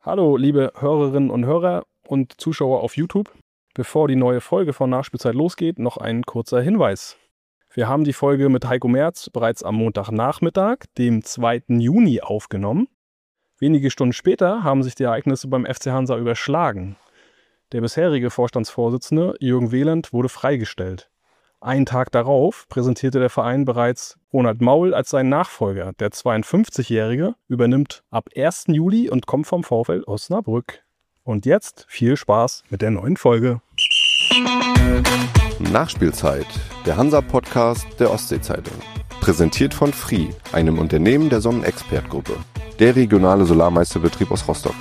Hallo, liebe Hörerinnen und Hörer und Zuschauer auf YouTube. Bevor die neue Folge von Nachspielzeit losgeht, noch ein kurzer Hinweis. Wir haben die Folge mit Heiko Merz bereits am Montagnachmittag, dem 2. Juni, aufgenommen. Wenige Stunden später haben sich die Ereignisse beim FC Hansa überschlagen. Der bisherige Vorstandsvorsitzende Jürgen Wehland wurde freigestellt. Einen Tag darauf präsentierte der Verein bereits Ronald Maul als seinen Nachfolger. Der 52-Jährige übernimmt ab 1. Juli und kommt vom VfL Osnabrück. Und jetzt viel Spaß mit der neuen Folge. Nachspielzeit, der Hansa-Podcast der Ostsee-Zeitung. Präsentiert von Free, einem Unternehmen der Sonnenexpert-Gruppe. Der regionale Solarmeisterbetrieb aus Rostock.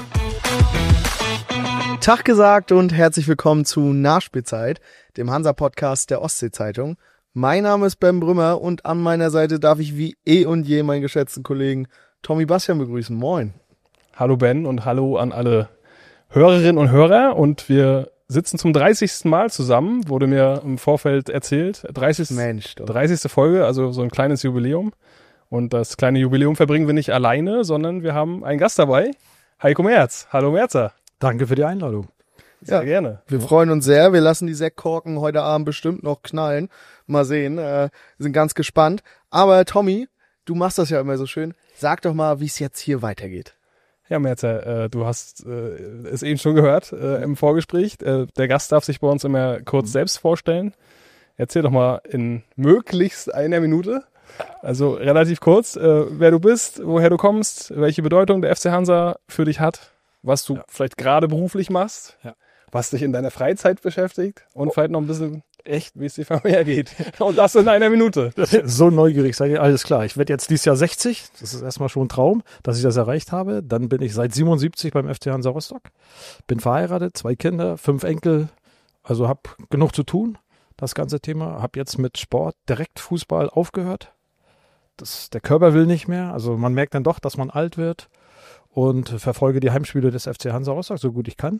Tag gesagt und herzlich willkommen zu Nachspielzeit, dem Hansa-Podcast der Ostsee-Zeitung. Mein Name ist Ben Brümmer und an meiner Seite darf ich wie eh und je meinen geschätzten Kollegen Tommy Bastian begrüßen. Moin. Hallo Ben und hallo an alle Hörerinnen und Hörer. Und wir sitzen zum 30. Mal zusammen, wurde mir im Vorfeld erzählt. 30. Folge, also so ein kleines Jubiläum. Und das kleine Jubiläum verbringen wir nicht alleine, sondern wir haben einen Gast dabei, Heiko Merz. Hallo Merzer. Danke für die Einladung. Sehr gerne. Wir freuen uns sehr. Wir lassen die Sektkorken heute Abend bestimmt noch knallen. Mal sehen. Sind ganz gespannt. Aber Tommy, du machst das ja immer so schön. Sag doch mal, wie es jetzt hier weitergeht. Ja, Merzer, du hast es eben schon gehört im Vorgespräch. Der Gast darf sich bei uns immer kurz selbst vorstellen. Erzähl doch mal in möglichst einer Minute, also relativ kurz, wer du bist, woher du kommst, welche Bedeutung der FC Hansa für dich hat, was du vielleicht gerade beruflich machst, was dich in deiner Freizeit beschäftigt und vielleicht noch ein bisschen wie es dir familiär geht. Und das in einer Minute. So neugierig seid ihr, alles klar. Ich werde jetzt dieses Jahr 60. Das ist erstmal schon ein Traum, dass ich das erreicht habe. Dann bin ich seit 77 beim FC Hansa Rostock. Bin verheiratet, 2 Kinder, 5 Enkel. Also habe genug zu tun, das ganze Thema. Habe jetzt mit Sport direkt Fußball aufgehört. Der Körper will nicht mehr. Also man merkt dann doch, dass man alt wird. Und verfolge die Heimspiele des FC Hansa Rostock, so gut ich kann.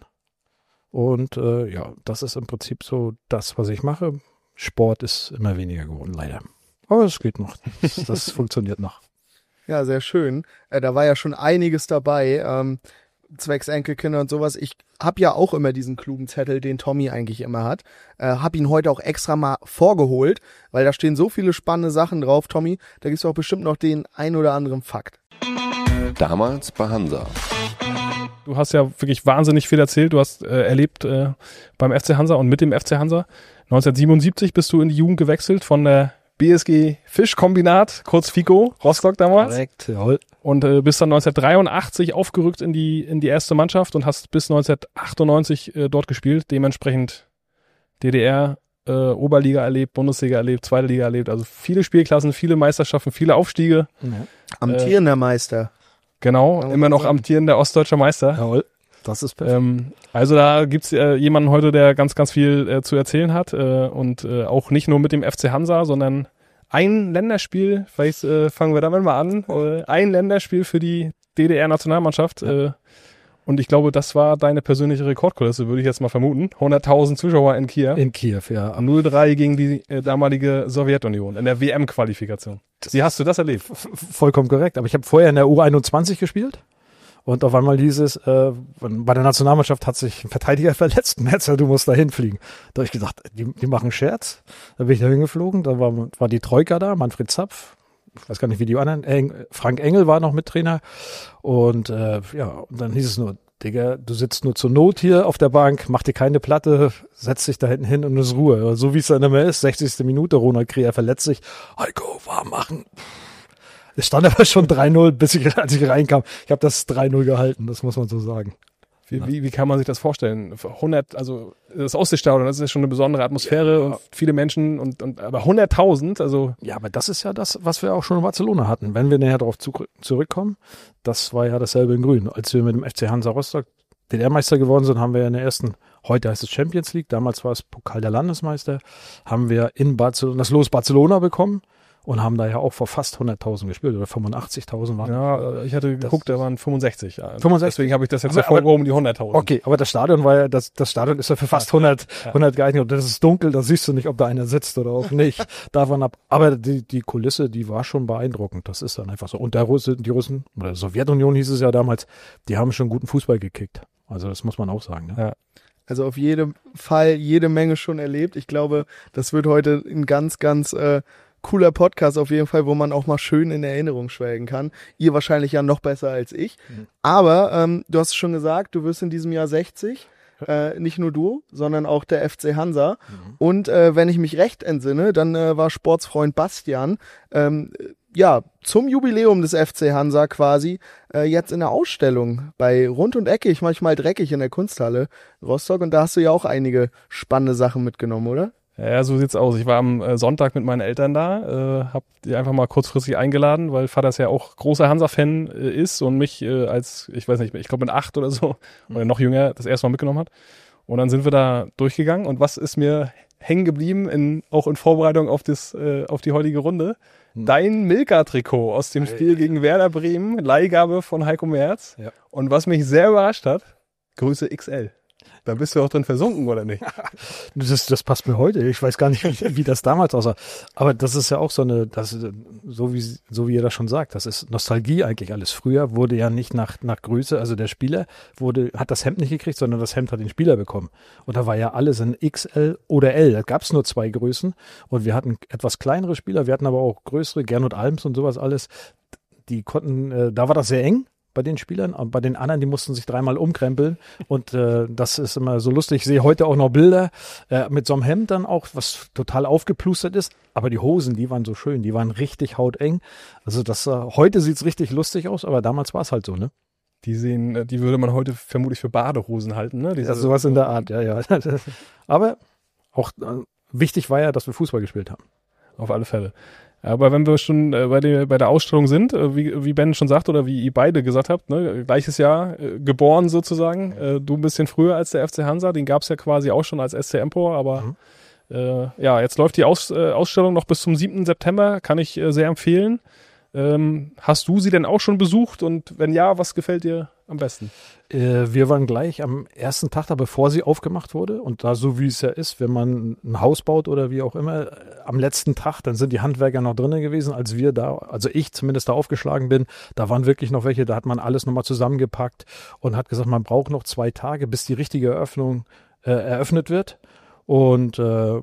Und das ist im Prinzip so das, was ich mache. Sport ist immer weniger geworden, leider. Aber es geht noch. Das funktioniert noch. Ja, sehr schön. Da war ja schon einiges dabei, zwecks Enkelkinder und sowas. Ich habe ja auch immer diesen klugen Zettel, den Tommy eigentlich immer hat. Habe ihn heute auch extra mal vorgeholt, weil da stehen so viele spannende Sachen drauf, Tommy. Da gibt es auch bestimmt noch den ein oder anderen Fakt. Damals bei Hansa. Du hast ja wirklich wahnsinnig viel erzählt. Du hast erlebt beim FC Hansa und mit dem FC Hansa. 1977 bist du in die Jugend gewechselt von der BSG Fischkombinat, kurz FICO, Rostock damals. Korrekt, jawohl. Und bist dann 1983 aufgerückt in die erste Mannschaft und hast bis 1998 dort gespielt. Dementsprechend DDR, Oberliga erlebt, Bundesliga erlebt, Zweite Liga erlebt. Also viele Spielklassen, viele Meisterschaften, viele Aufstiege. Ja. Amtierender Meister. Genau, immer noch amtierender ostdeutscher Meister. Jawohl, das ist perfekt. Also da gibt's jemanden heute, der ganz, ganz viel zu erzählen hat und auch nicht nur mit dem FC Hansa, sondern ein Länderspiel, vielleicht fangen wir damit mal an, ein Länderspiel für die DDR-Nationalmannschaft und ich glaube, das war deine persönliche Rekordkulisse, würde ich jetzt mal vermuten. 100.000 Zuschauer in Kiew. In Kiew, ja. 0-3 gegen die damalige Sowjetunion in der WM-Qualifikation. Wie hast du das erlebt? Vollkommen korrekt. Aber ich habe vorher in der U21 gespielt. Und auf einmal hieß es, bei der Nationalmannschaft hat sich ein Verteidiger verletzt. Merzer, du musst da hinfliegen. Da habe ich gedacht, die machen Scherz. Da bin ich da hingeflogen. Da war die Troika da, Manfred Zapf. Ich weiß gar nicht, wie die anderen. Frank Engel war noch mit Trainer. Und und dann hieß es nur, Digga, du sitzt nur zur Not hier auf der Bank, mach dir keine Platte, setz dich da hinten hin und ist Ruhe. So wie es dann immer ist, 60. Minute, Ronald Kreher verletzt sich. Heiko, warm machen. Es stand aber schon 3-0, als ich reinkam. Ich habe das 3-0 gehalten, das muss man so sagen. Wie kann man sich das vorstellen? 100, also das Ostseestadion, das ist ja schon eine besondere Atmosphäre und viele Menschen aber 100.000, also. Ja, aber das ist ja das, was wir auch schon in Barcelona hatten. Wenn wir näher darauf zurückkommen, das war ja dasselbe in Grün. Als wir mit dem FC Hansa Rostock DDR-Meister geworden sind, haben wir in der ersten, heute heißt es Champions League, damals war es Pokal der Landesmeister, haben wir in Barcelona, das Los Barcelona bekommen und haben da ja auch vor fast 100.000 gespielt oder 85.000 waren. Ja, ich hatte geguckt, da waren 65. 65? Deswegen habe ich das jetzt hervorgehoben, die 100.000. Okay, aber das Stadion war ja, das Stadion ist ja für fast 100 geeignet und das ist dunkel, da siehst du nicht, ob da einer sitzt oder auch nicht. Davon ab. Aber die Kulisse, die war schon beeindruckend. Das ist dann einfach so. Und die Russen, oder Sowjetunion hieß es ja damals, die haben schon guten Fußball gekickt. Also das muss man auch sagen. Ne? Ja. Also auf jeden Fall jede Menge schon erlebt. Ich glaube, das wird heute ein ganz, ganz cooler Podcast auf jeden Fall, wo man auch mal schön in Erinnerung schwelgen kann. Ihr wahrscheinlich ja noch besser als ich. Mhm. Aber du hast es schon gesagt, du wirst in diesem Jahr 60. Nicht nur du, sondern auch der FC Hansa. Mhm. Und wenn ich mich recht entsinne, dann war Sportsfreund Bastian zum Jubiläum des FC Hansa quasi jetzt in der Ausstellung bei Rund und Eckig, manchmal dreckig in der Kunsthalle Rostock. Und da hast du ja auch einige spannende Sachen mitgenommen, oder? Ja, so sieht's aus. Ich war am Sonntag mit meinen Eltern da, hab die einfach mal kurzfristig eingeladen, weil Vater ja auch großer Hansa-Fan ist und mich als, ich weiß nicht, ich glaube mit 8 oder so, oder noch jünger, das erste Mal mitgenommen hat. Und dann sind wir da durchgegangen und was ist mir hängen geblieben, auch in Vorbereitung auf die heutige Runde? Dein Milka-Trikot aus dem Spiel gegen Werder Bremen, Leihgabe von Heiko Merz. Ja. Und was mich sehr überrascht hat, Größe XL. Da bist du auch drin versunken, oder nicht? Das passt mir heute. Ich weiß gar nicht, wie das damals aussah. Aber das ist ja auch so so wie ihr das schon sagt, das ist Nostalgie eigentlich alles. Früher wurde ja nicht nach Größe, also der Spieler hat das Hemd nicht gekriegt, sondern das Hemd hat den Spieler bekommen. Und da war ja alles in XL oder L. Da gab es nur 2 Größen. Und wir hatten etwas kleinere Spieler, wir hatten aber auch größere, Gernot Alms und sowas alles. Die konnten, da war das sehr eng bei den Spielern, und bei den anderen, die mussten sich 3-mal umkrempeln und das ist immer so lustig. Ich sehe heute auch noch Bilder mit so einem Hemd dann auch, was total aufgeplustert ist, aber die Hosen, die waren so schön, die waren richtig hauteng. Also heute sieht's richtig lustig aus, aber damals war es halt so, ne? Die würde man heute vermutlich für Badehosen halten, ne? Ja, sowas in der Art, ja. Aber auch wichtig war ja, dass wir Fußball gespielt haben. Auf alle Fälle. Aber wenn wir schon bei der Ausstellung sind, wie Ben schon sagt oder wie ihr beide gesagt habt, ne, gleiches Jahr geboren sozusagen, du ein bisschen früher als der FC Hansa, den gab's ja quasi auch schon als SC Empor, aber jetzt läuft die Ausstellung noch bis zum 7. September, kann ich sehr empfehlen. Hast du sie denn auch schon besucht und wenn ja, was gefällt dir am besten? Wir waren gleich am ersten Tag da, bevor sie aufgemacht wurde. Und da, so wie es ja ist, wenn man ein Haus baut oder wie auch immer, am letzten Tag, dann sind die Handwerker noch drinnen gewesen, als wir da, also ich zumindest da aufgeschlagen bin. Da waren wirklich noch welche, da hat man alles nochmal zusammengepackt und hat gesagt, man braucht noch 2 Tage, bis die richtige Eröffnung eröffnet wird. Und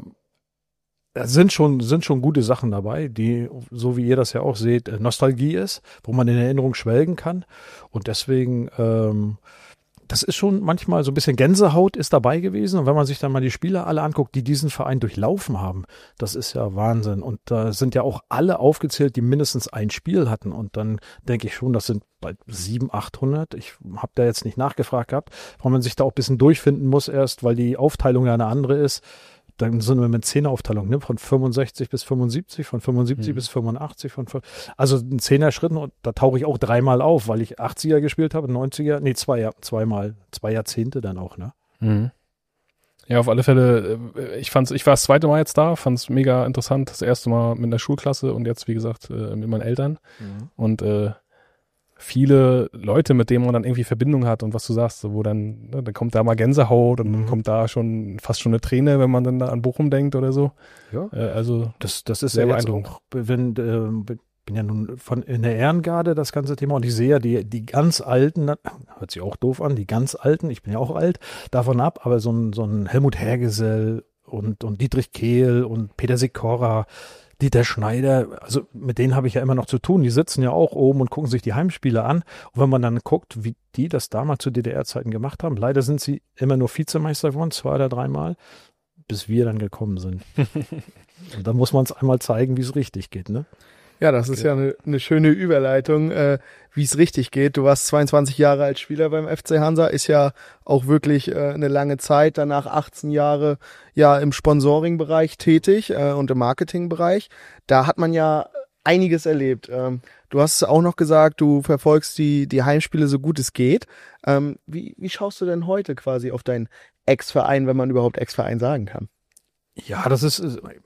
es sind schon gute Sachen dabei, die, so wie ihr das ja auch seht, Nostalgie ist, wo man in Erinnerung schwelgen kann. Und deswegen, das ist schon manchmal so ein bisschen Gänsehaut ist dabei gewesen. Und wenn man sich dann mal die Spieler alle anguckt, die diesen Verein durchlaufen haben, das ist ja Wahnsinn. Und da sind ja auch alle aufgezählt, die mindestens ein Spiel hatten. Und dann denke ich schon, das sind bald 700, 800. Ich habe da jetzt nicht nachgefragt gehabt, weil man sich da auch ein bisschen durchfinden muss erst, weil die Aufteilung ja eine andere ist. Dann sind wir mit 10er-Aufteilung, ne? Von 65 bis 75, von 75 bis 85, also ein 10er-Schritt, und da tauche ich auch 3-mal auf, weil ich 80er gespielt habe, 90er, nee, 2 Jahrzehnte dann auch, ne? Mhm. Ja, auf alle Fälle, ich war das 2. Mal jetzt da, fand es mega interessant, das 1. Mal mit einer Schulklasse und jetzt, wie gesagt, mit meinen Eltern und viele Leute, mit denen man dann irgendwie Verbindung hat und was du sagst, wo dann kommt da mal Gänsehaut und dann kommt da fast schon eine Träne, wenn man dann da an Bochum denkt oder so. Ja. Also das ist sehr beeindruckend. Auch, bin ja nun in der Ehrengarde das ganze Thema und ich sehe ja die ganz Alten, hört sich auch doof an, die ganz Alten, ich bin ja auch alt, davon ab, aber so ein Helmut Hergesell und Dietrich Kehl und Peter Sikora, Dieter Schneider, also mit denen habe ich ja immer noch zu tun. Die sitzen ja auch oben und gucken sich die Heimspiele an. Und wenn man dann guckt, wie die das damals zu DDR-Zeiten gemacht haben, leider sind sie immer nur Vizemeister geworden, 2 oder 3-mal, bis wir dann gekommen sind. Und dann muss man es einmal zeigen, wie es richtig geht, ne? Ja, das ist ja eine schöne Überleitung, wie es richtig geht. Du warst 22 Jahre als Spieler beim FC Hansa, ist ja auch wirklich eine lange Zeit, danach 18 Jahre ja im Sponsoring-Bereich tätig und im Marketing-Bereich. Da hat man ja einiges erlebt. Du hast auch noch gesagt, du verfolgst die Heimspiele so gut es geht. Wie schaust du denn heute quasi auf deinen Ex-Verein, wenn man überhaupt Ex-Verein sagen kann? Ja, das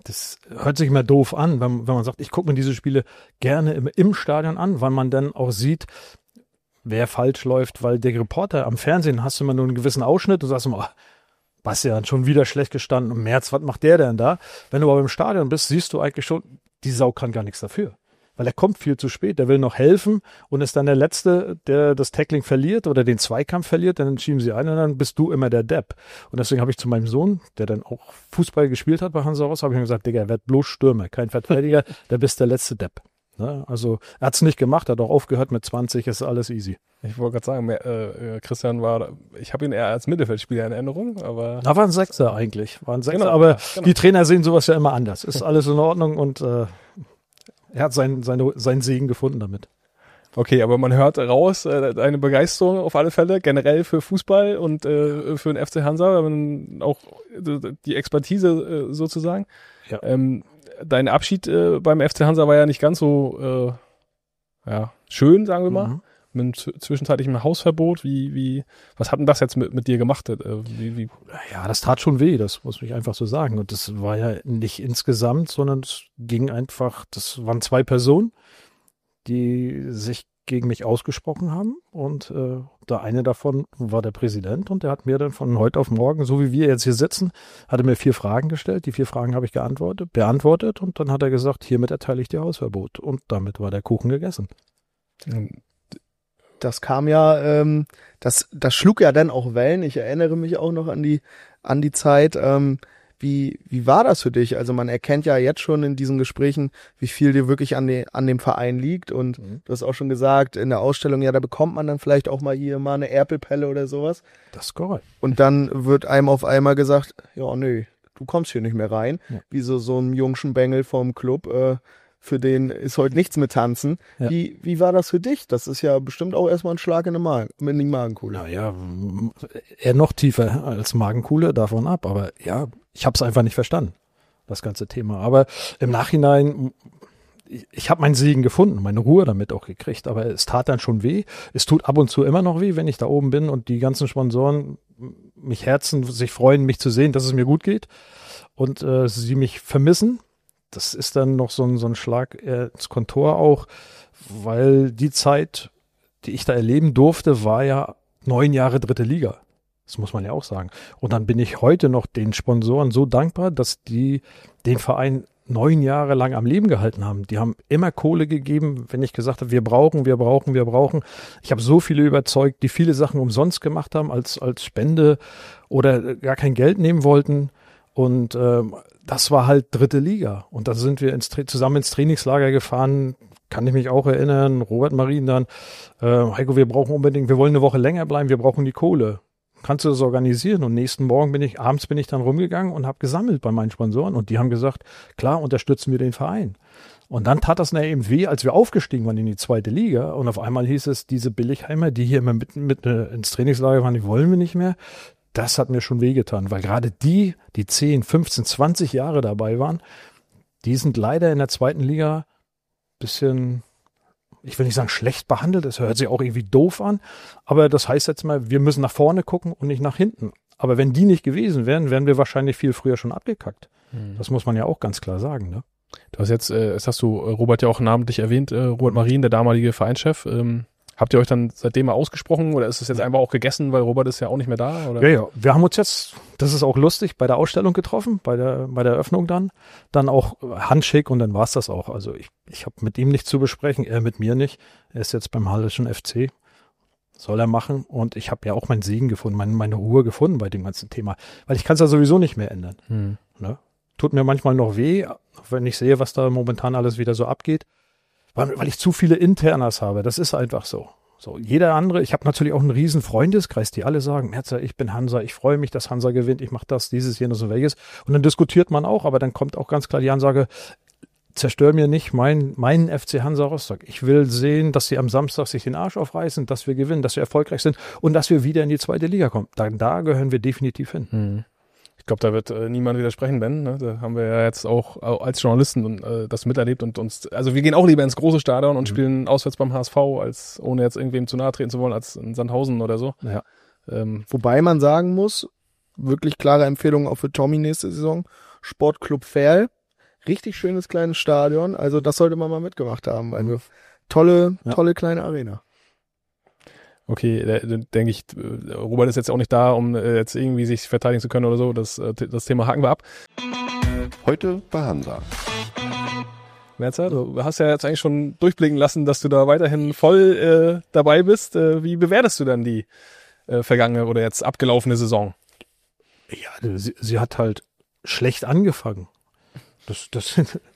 das hört sich immer doof an, wenn man sagt, ich gucke mir diese Spiele gerne im Stadion an, weil man dann auch sieht, wer falsch läuft, weil der Reporter am Fernsehen hast du immer nur einen gewissen Ausschnitt und sagst immer, oh, Bastian, schon wieder schlecht gestanden, im März, was macht der denn da? Wenn du aber im Stadion bist, siehst du eigentlich schon, die Sau kann gar nichts dafür. Weil er kommt viel zu spät, der will noch helfen und ist dann der Letzte, der das Tackling verliert oder den Zweikampf verliert, dann schieben sie ein und dann bist du immer der Depp. Und deswegen habe ich zu meinem Sohn, der dann auch Fußball gespielt hat bei Hansa Rostock, habe ich ihm gesagt, Digga, er wird bloß Stürmer, kein Verteidiger, der bist der letzte Depp. Ne? Also er hat es nicht gemacht, hat auch aufgehört mit 20, ist alles easy. Ich wollte gerade sagen, Christian ich habe ihn eher als Mittelfeldspieler in Erinnerung, aber... Da war ein Sechser eigentlich, Genau, aber genau. Die Trainer sehen sowas ja immer anders. Ist alles in Ordnung und er hat seinen Segen gefunden damit. Okay, aber man hört raus, eine Begeisterung auf alle Fälle, generell für Fußball und für den FC Hansa, auch die Expertise sozusagen. Ja. Dein Abschied beim FC Hansa war ja nicht ganz so schön, sagen wir mal. Mit zwischenzeitlichem Hausverbot. Was hat denn das jetzt mit dir gemacht? Ja, das tat schon weh, das muss ich einfach so sagen. Und das war ja nicht insgesamt, sondern es ging einfach, das waren 2 Personen, die sich gegen mich ausgesprochen haben. Und der eine davon war der Präsident und der hat mir dann von heute auf morgen, so wie wir jetzt hier sitzen, hat er mir 4 Fragen gestellt. Die 4 Fragen habe ich beantwortet und dann hat er gesagt, hiermit erteile ich dir Hausverbot. Und damit war der Kuchen gegessen. Das kam ja, das schlug ja dann auch Wellen. Ich erinnere mich auch noch an die Zeit. Wie war das für dich? Also man erkennt ja jetzt schon in diesen Gesprächen, wie viel dir wirklich an dem Verein liegt. Und du hast auch schon gesagt, in der Ausstellung, ja, da bekommt man dann vielleicht auch mal eine Erpelpelle oder sowas. Das ist korrekt. Und dann wird einem auf einmal gesagt, ja, nö, du kommst hier nicht mehr rein. Ja. Wie so ein jungschen Bengel vom Club, für den ist heute nichts mit Tanzen. Ja. Wie war das für dich? Das ist ja bestimmt auch erstmal ein Schlag in die Magenkuhle. Naja, eher noch tiefer als Magenkuhle, davon ab. Aber ja, ich habe es einfach nicht verstanden, das ganze Thema. Aber im Nachhinein, ich habe meinen Segen gefunden, meine Ruhe damit auch gekriegt. Aber es tat dann schon weh. Es tut ab und zu immer noch weh, wenn ich da oben bin und die ganzen Sponsoren sich freuen, mich zu sehen, dass es mir gut geht und sie mich vermissen. Das ist dann noch so ein Schlag ins Kontor auch, weil die Zeit, die ich da erleben durfte, war ja 9 Jahre 3. Liga. Das muss man ja auch sagen. Und dann bin ich heute noch den Sponsoren so dankbar, dass die den Verein 9 Jahre lang am Leben gehalten haben. Die haben immer Kohle gegeben, wenn ich gesagt habe, wir brauchen. Ich habe so viele überzeugt, die viele Sachen umsonst gemacht haben als Spende oder gar kein Geld nehmen wollten. Und das war halt 3. Liga. Und da sind wir zusammen ins Trainingslager gefahren, kann ich mich auch erinnern, Robert Marien dann, Heiko, wir wollen eine Woche länger bleiben, wir brauchen die Kohle. Kannst du das organisieren? Und nächsten Morgen abends bin ich dann rumgegangen und habe gesammelt bei meinen Sponsoren. Und die haben gesagt, klar, unterstützen wir den Verein. Und dann tat das eben weh, als wir aufgestiegen waren in die 2. Liga. Und auf einmal hieß es, diese Billigheimer, die hier immer mit ins Trainingslager waren, die wollen wir nicht mehr. Das hat mir schon wehgetan, weil gerade die 10, 15, 20 Jahre dabei waren, die sind leider in der 2. Liga bisschen, ich will nicht sagen schlecht behandelt, das hört sich auch irgendwie doof an, aber das heißt jetzt mal, wir müssen nach vorne gucken und nicht nach hinten. Aber wenn die nicht gewesen wären, wären wir wahrscheinlich viel früher schon abgekackt. Das muss man ja auch ganz klar sagen, ne? Du hast jetzt hast du Robert ja auch namentlich erwähnt, Robert Marien, der damalige Vereinschef. Habt ihr euch dann seitdem mal ausgesprochen oder ist es jetzt einfach auch gegessen, weil Robert ist ja auch nicht mehr da? Oder? Ja, wir haben uns jetzt, das ist auch lustig, bei der Ausstellung getroffen, bei der Eröffnung dann auch Handshake und dann war's das auch. Also ich habe mit ihm nichts zu besprechen, er mit mir nicht. Er ist jetzt beim Hallischen FC, soll er machen und ich habe ja auch meinen Segen gefunden, meine Ruhe gefunden bei dem ganzen Thema, weil ich kann es ja sowieso nicht mehr ändern. Ne? Tut mir manchmal noch weh, wenn ich sehe, was da momentan alles wieder so abgeht. Weil ich zu viele Internas habe, das ist einfach so. So, jeder andere, ich habe natürlich auch einen riesen Freundeskreis, die alle sagen, Merzer, ich bin Hansa, ich freue mich, dass Hansa gewinnt, ich mache das, dieses, jenes und welches. Und dann diskutiert man auch, aber dann kommt auch ganz klar die Ansage, zerstör mir nicht meinen FC Hansa Rostock. Ich will sehen, dass sie am Samstag sich den Arsch aufreißen, dass wir gewinnen, dass wir erfolgreich sind und dass wir wieder in die 2. Liga kommen. Da gehören wir definitiv hin. Ich glaube, da wird niemand widersprechen, Ben. Ne? Da haben wir ja jetzt auch als Journalisten das miterlebt und uns, also wir gehen auch lieber ins große Stadion und spielen auswärts beim HSV, als ohne jetzt irgendwem zu nahe treten zu wollen, als in Sandhausen oder so. Ja. Wobei man sagen muss, wirklich klare Empfehlung auch für Tommy nächste Saison, Sportclub Ferl. richtig schönes kleines Stadion. Also das sollte man mal mitgemacht haben. Eine tolle kleine Arena. Okay, denke ich, Robert ist jetzt auch nicht da, um jetzt irgendwie sich verteidigen zu können oder so. Das Thema haken wir ab. Heute bei Hansa. Merzer, du hast ja jetzt eigentlich schon durchblicken lassen, dass du da weiterhin voll dabei bist. Wie bewertest du dann die vergangene oder jetzt abgelaufene Saison? Ja, sie hat halt schlecht angefangen. Das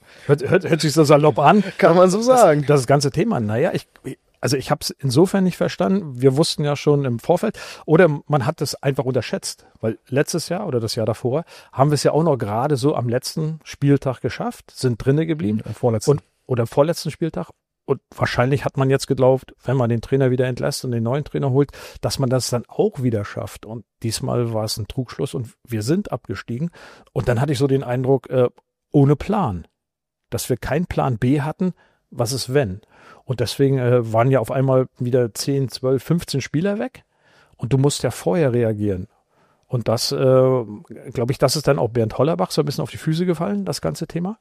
hört sich so salopp an. Kann man so sagen. Das ganze Thema, naja, ich habe es insofern nicht verstanden. Wir wussten ja schon im Vorfeld, oder man hat es einfach unterschätzt, weil letztes Jahr oder das Jahr davor haben wir es ja auch noch gerade so am letzten Spieltag geschafft, sind drinnen geblieben. Oder am vorletzten Spieltag. Und wahrscheinlich hat man jetzt geglaubt, wenn man den Trainer wieder entlässt und den neuen Trainer holt, dass man das dann auch wieder schafft. Und diesmal war es ein Trugschluss und wir sind abgestiegen. Und dann hatte ich so den Eindruck, ohne Plan, dass wir keinen Plan B hatten, was ist wenn. Und deswegen waren ja auf einmal wieder 10, 12, 15 Spieler weg. Und du musst ja vorher reagieren. Und das, glaube ich, das ist dann auch Bernd Hollerbach so ein bisschen auf die Füße gefallen, das ganze Thema.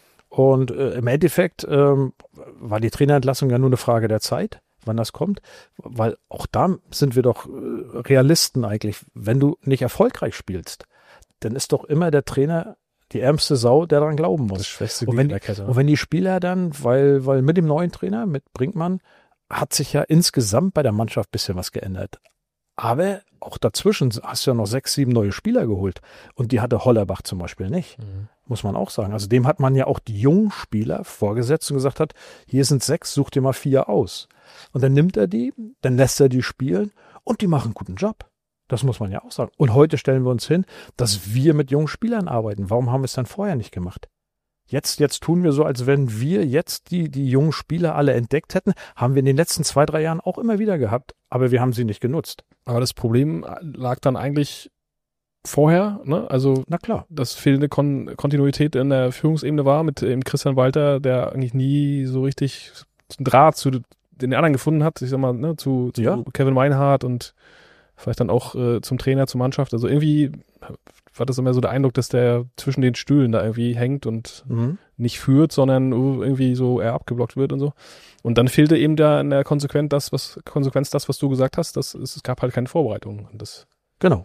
Und im Endeffekt war die Trainerentlassung ja nur eine Frage der Zeit, wann das kommt. Weil auch da sind wir doch Realisten eigentlich. Wenn du nicht erfolgreich spielst, dann ist doch immer der Trainer die ärmste Sau, der daran glauben muss. Das schwächste Glied der Kette. Und wenn die Spieler dann, weil mit dem neuen Trainer, mit Brinkmann, hat sich ja insgesamt bei der Mannschaft ein bisschen was geändert. Aber auch dazwischen hast du ja noch 6, 7 neue Spieler geholt. Und die hatte Hollerbach zum Beispiel nicht. Muss man auch sagen. Also dem hat man ja auch die jungen Spieler vorgesetzt und gesagt hat, hier sind 6, such dir mal 4 aus. Und dann nimmt er die, dann lässt er die spielen und die machen einen guten Job. Das muss man ja auch sagen. Und heute stellen wir uns hin, dass wir mit jungen Spielern arbeiten. Warum haben wir es dann vorher nicht gemacht? Jetzt tun wir so, als wenn wir jetzt die jungen Spieler alle entdeckt hätten. Haben wir in den letzten 2, 3 Jahren auch immer wieder gehabt. Aber wir haben sie nicht genutzt. Aber das Problem lag dann eigentlich vorher, ne? Also, na klar, dass fehlende Kontinuität in der Führungsebene war mit Christian Walter, der eigentlich nie so richtig einen Draht zu den anderen gefunden hat. Ich sag mal, ne, zu Kevin Meinhardt und vielleicht dann auch zum Trainer, zur Mannschaft. Also irgendwie war das immer so der Eindruck, dass der zwischen den Stühlen da irgendwie hängt und nicht führt, sondern irgendwie so eher abgeblockt wird und so. Und dann fehlte eben da in der Konsequenz das, was du gesagt hast, dass es gab halt keine Vorbereitung. Und das, genau.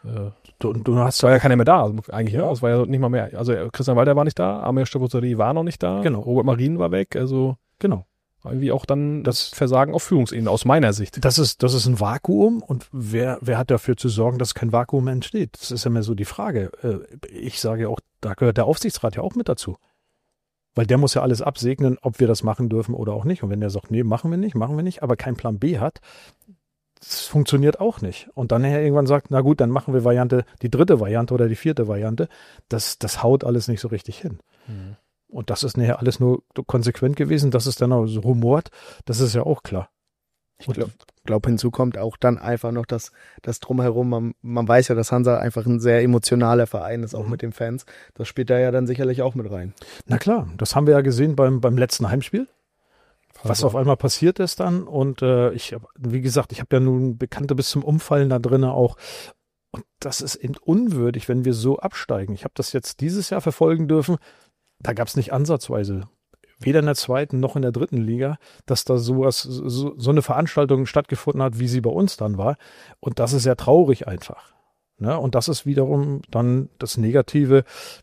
Du hast war ja keiner mehr da, eigentlich, ja. Es war ja nicht mal mehr. Also Christian Walter war nicht da, Amir Stopozeri war noch nicht da, genau. Robert Marin war weg, also genau. Irgendwie auch dann das Versagen auf Führungsebene, aus meiner Sicht. Das ist ein Vakuum und wer hat dafür zu sorgen, dass kein Vakuum entsteht? Das ist ja immer so die Frage. Ich sage ja auch, da gehört der Aufsichtsrat ja auch mit dazu. Weil der muss ja alles absegnen, ob wir das machen dürfen oder auch nicht. Und wenn der sagt, nee, machen wir nicht, aber keinen Plan B hat, das funktioniert auch nicht. Und dann nachher irgendwann sagt, na gut, dann machen wir die 3. Variante oder die 4. Variante. Das haut alles nicht so richtig hin. Und das ist nachher alles nur konsequent gewesen, dass es dann auch so rumort, das ist ja auch klar. Ich glaube, hinzu kommt auch dann einfach noch das Drumherum. Man weiß ja, dass Hansa einfach ein sehr emotionaler Verein ist, auch mit den Fans. Das spielt da ja dann sicherlich auch mit rein. Na klar, das haben wir ja gesehen beim letzten Heimspiel, was auf einmal passiert ist dann. Und wie gesagt, ich habe ja nun Bekannte bis zum Umfallen da drinnen auch. Und das ist eben unwürdig, wenn wir so absteigen. Ich habe das jetzt dieses Jahr verfolgen dürfen. Da gab es nicht ansatzweise, weder in der 2. noch in der 3. Liga, dass da so eine Veranstaltung stattgefunden hat, wie sie bei uns dann war. Und das ist sehr traurig einfach. Ne? Und das ist wiederum dann das Negative.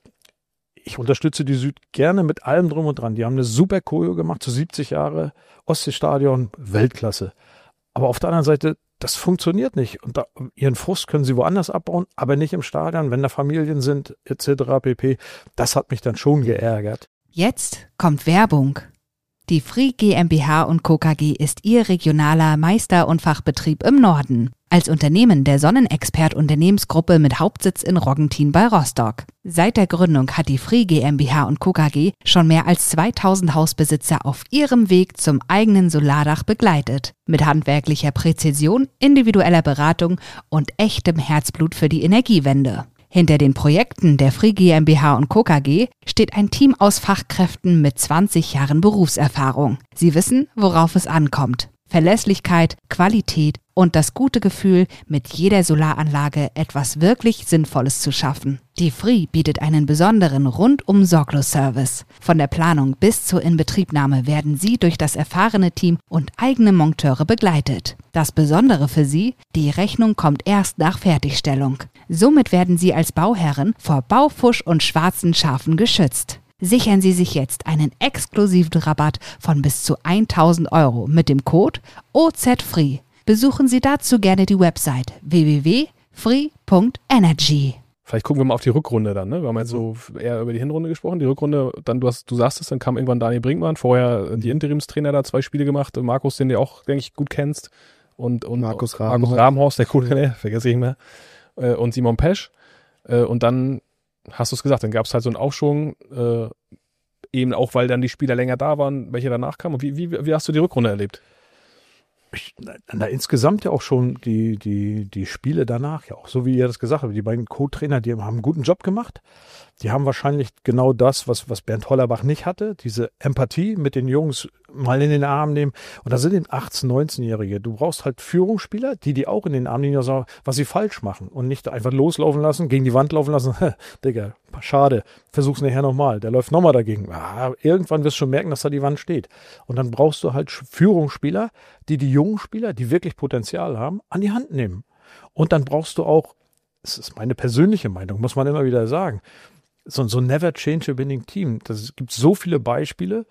Ich unterstütze die Süd gerne mit allem drum und dran. Die haben eine super Choreo gemacht, zu 70 Jahre, Ostseestadion, Weltklasse. Aber auf der anderen Seite, das funktioniert nicht. Und ihren Frust können sie woanders abbauen, aber nicht im Stadion, wenn da Familien sind, etc. pp. Das hat mich dann schon geärgert. Jetzt kommt Werbung. Die Free GmbH & Co. KG ist Ihr regionaler Meister- und Fachbetrieb im Norden. Als Unternehmen der Sonnenexpert-Unternehmensgruppe mit Hauptsitz in Roggentin bei Rostock. Seit der Gründung hat die Free GmbH & Co. KG schon mehr als 2000 Hausbesitzer auf ihrem Weg zum eigenen Solardach begleitet. Mit handwerklicher Präzision, individueller Beratung und echtem Herzblut für die Energiewende. Hinter den Projekten der Free GmbH & Co. KG steht ein Team aus Fachkräften mit 20 Jahren Berufserfahrung. Sie wissen, worauf es ankommt. Verlässlichkeit, Qualität und das gute Gefühl, mit jeder Solaranlage etwas wirklich Sinnvolles zu schaffen. Die FRIE bietet einen besonderen Rundum-Sorglos-Service. Von der Planung bis zur Inbetriebnahme werden Sie durch das erfahrene Team und eigene Monteure begleitet. Das Besondere für Sie, die Rechnung kommt erst nach Fertigstellung. Somit werden Sie als Bauherren vor Baufusch und schwarzen Schafen geschützt. Sichern Sie sich jetzt einen exklusiven Rabatt von bis zu 1.000 € mit dem Code OZFRIE. Besuchen Sie dazu gerne die Website www.free.energy. Vielleicht gucken wir mal auf die Rückrunde dann, ne? Wir haben jetzt so eher über die Hinrunde gesprochen. Die Rückrunde, dann du sagst es, dann kam irgendwann Daniel Brinkmann, vorher die Interimstrainer da 2 Spiele gemacht, Markus, den du auch, denke ich, gut kennst. Und Markus Rabenhorst, der coole, vergesse ich nicht mehr. Und Simon Pesch. Und dann hast du es gesagt, dann gab es halt so einen Aufschwung, eben auch, weil dann die Spieler länger da waren, welche danach kamen. Und wie hast du die Rückrunde erlebt? Insgesamt ja auch schon die Spiele danach, ja auch so wie ihr das gesagt habt, die beiden Co-Trainer, die haben einen guten Job gemacht. Die haben wahrscheinlich genau das, was Bernd Hollerbach nicht hatte, diese Empathie mit den Jungs mal in den Arm nehmen. Und da sind eben 18-, 19-Jährige. Du brauchst halt Führungsspieler, die auch in den Arm nehmen und sagen, was sie falsch machen und nicht einfach loslaufen lassen, gegen die Wand laufen lassen. Digga, schade, versuch's nachher nochmal. Der läuft nochmal dagegen. Irgendwann wirst du schon merken, dass da die Wand steht. Und dann brauchst du halt Führungsspieler, die jungen Spieler, die wirklich Potenzial haben, an die Hand nehmen. Und dann brauchst du auch, das ist meine persönliche Meinung, muss man immer wieder sagen, so never change a winning team. Es gibt so viele Beispiele,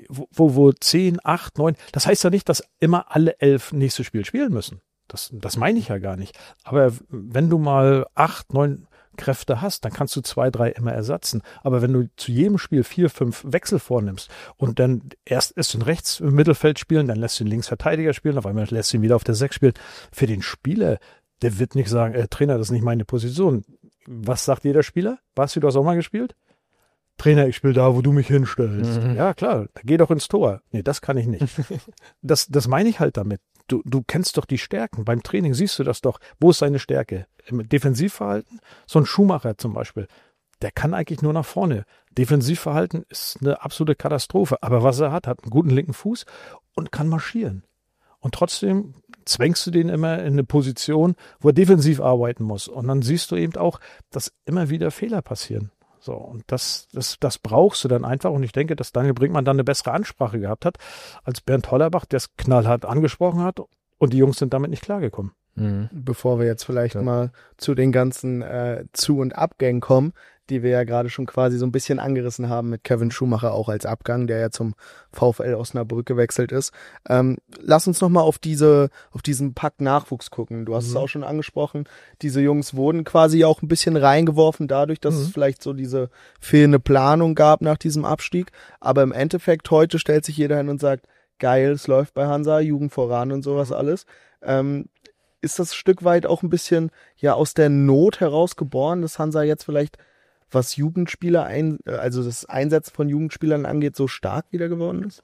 wo 10, 8, 9, das heißt ja nicht, dass immer alle 11 nächstes Spiel spielen müssen. Das meine ich ja gar nicht. Aber wenn du mal 8, 9 Kräfte hast, dann kannst du 2, 3 immer ersetzen. Aber wenn du zu jedem Spiel 4, 5 Wechsel vornimmst und dann erst den rechts im Mittelfeld spielen, dann lässt du den Linksverteidiger spielen, auf einmal lässt du ihn wieder auf der 6 spielen. Für den Spieler, der wird nicht sagen, Trainer, das ist nicht meine Position. Was sagt jeder Spieler? Basti, du hast auch mal gespielt? Trainer, ich spiele da, wo du mich hinstellst. Mhm. Ja, klar, geh doch ins Tor. Nee, das kann ich nicht. Das meine ich halt damit. Du kennst doch die Stärken. Beim Training siehst du das doch. Wo ist seine Stärke? Im Defensivverhalten? So ein Schumacher zum Beispiel, der kann eigentlich nur nach vorne. Defensivverhalten ist eine absolute Katastrophe. Aber was er hat einen guten linken Fuß und kann marschieren. Und trotzdem zwängst du den immer in eine Position, wo er defensiv arbeiten muss. Und dann siehst du eben auch, dass immer wieder Fehler passieren. So, und das brauchst du dann einfach. Und ich denke, dass Daniel Brinkmann dann eine bessere Ansprache gehabt hat, als Bernd Hollerbach, der es knallhart angesprochen hat. Und die Jungs sind damit nicht klargekommen. Mhm. Bevor wir jetzt vielleicht mal zu den ganzen Zu- und Abgängen kommen, die wir ja gerade schon quasi so ein bisschen angerissen haben mit Kevin Schumacher auch als Abgang, der ja zum VfL Osnabrück gewechselt ist. Lass uns nochmal auf diesen Pack Nachwuchs gucken. Du hast es auch schon angesprochen. Diese Jungs wurden quasi auch ein bisschen reingeworfen dadurch, dass es vielleicht so diese fehlende Planung gab nach diesem Abstieg. Aber im Endeffekt heute stellt sich jeder hin und sagt, geil, es läuft bei Hansa, Jugend voran und sowas alles. Ist das Stück weit auch ein bisschen ja aus der Not heraus geboren, dass Hansa jetzt vielleicht, was Jugendspieler also das Einsetzen von Jugendspielern angeht, so stark wieder geworden ist?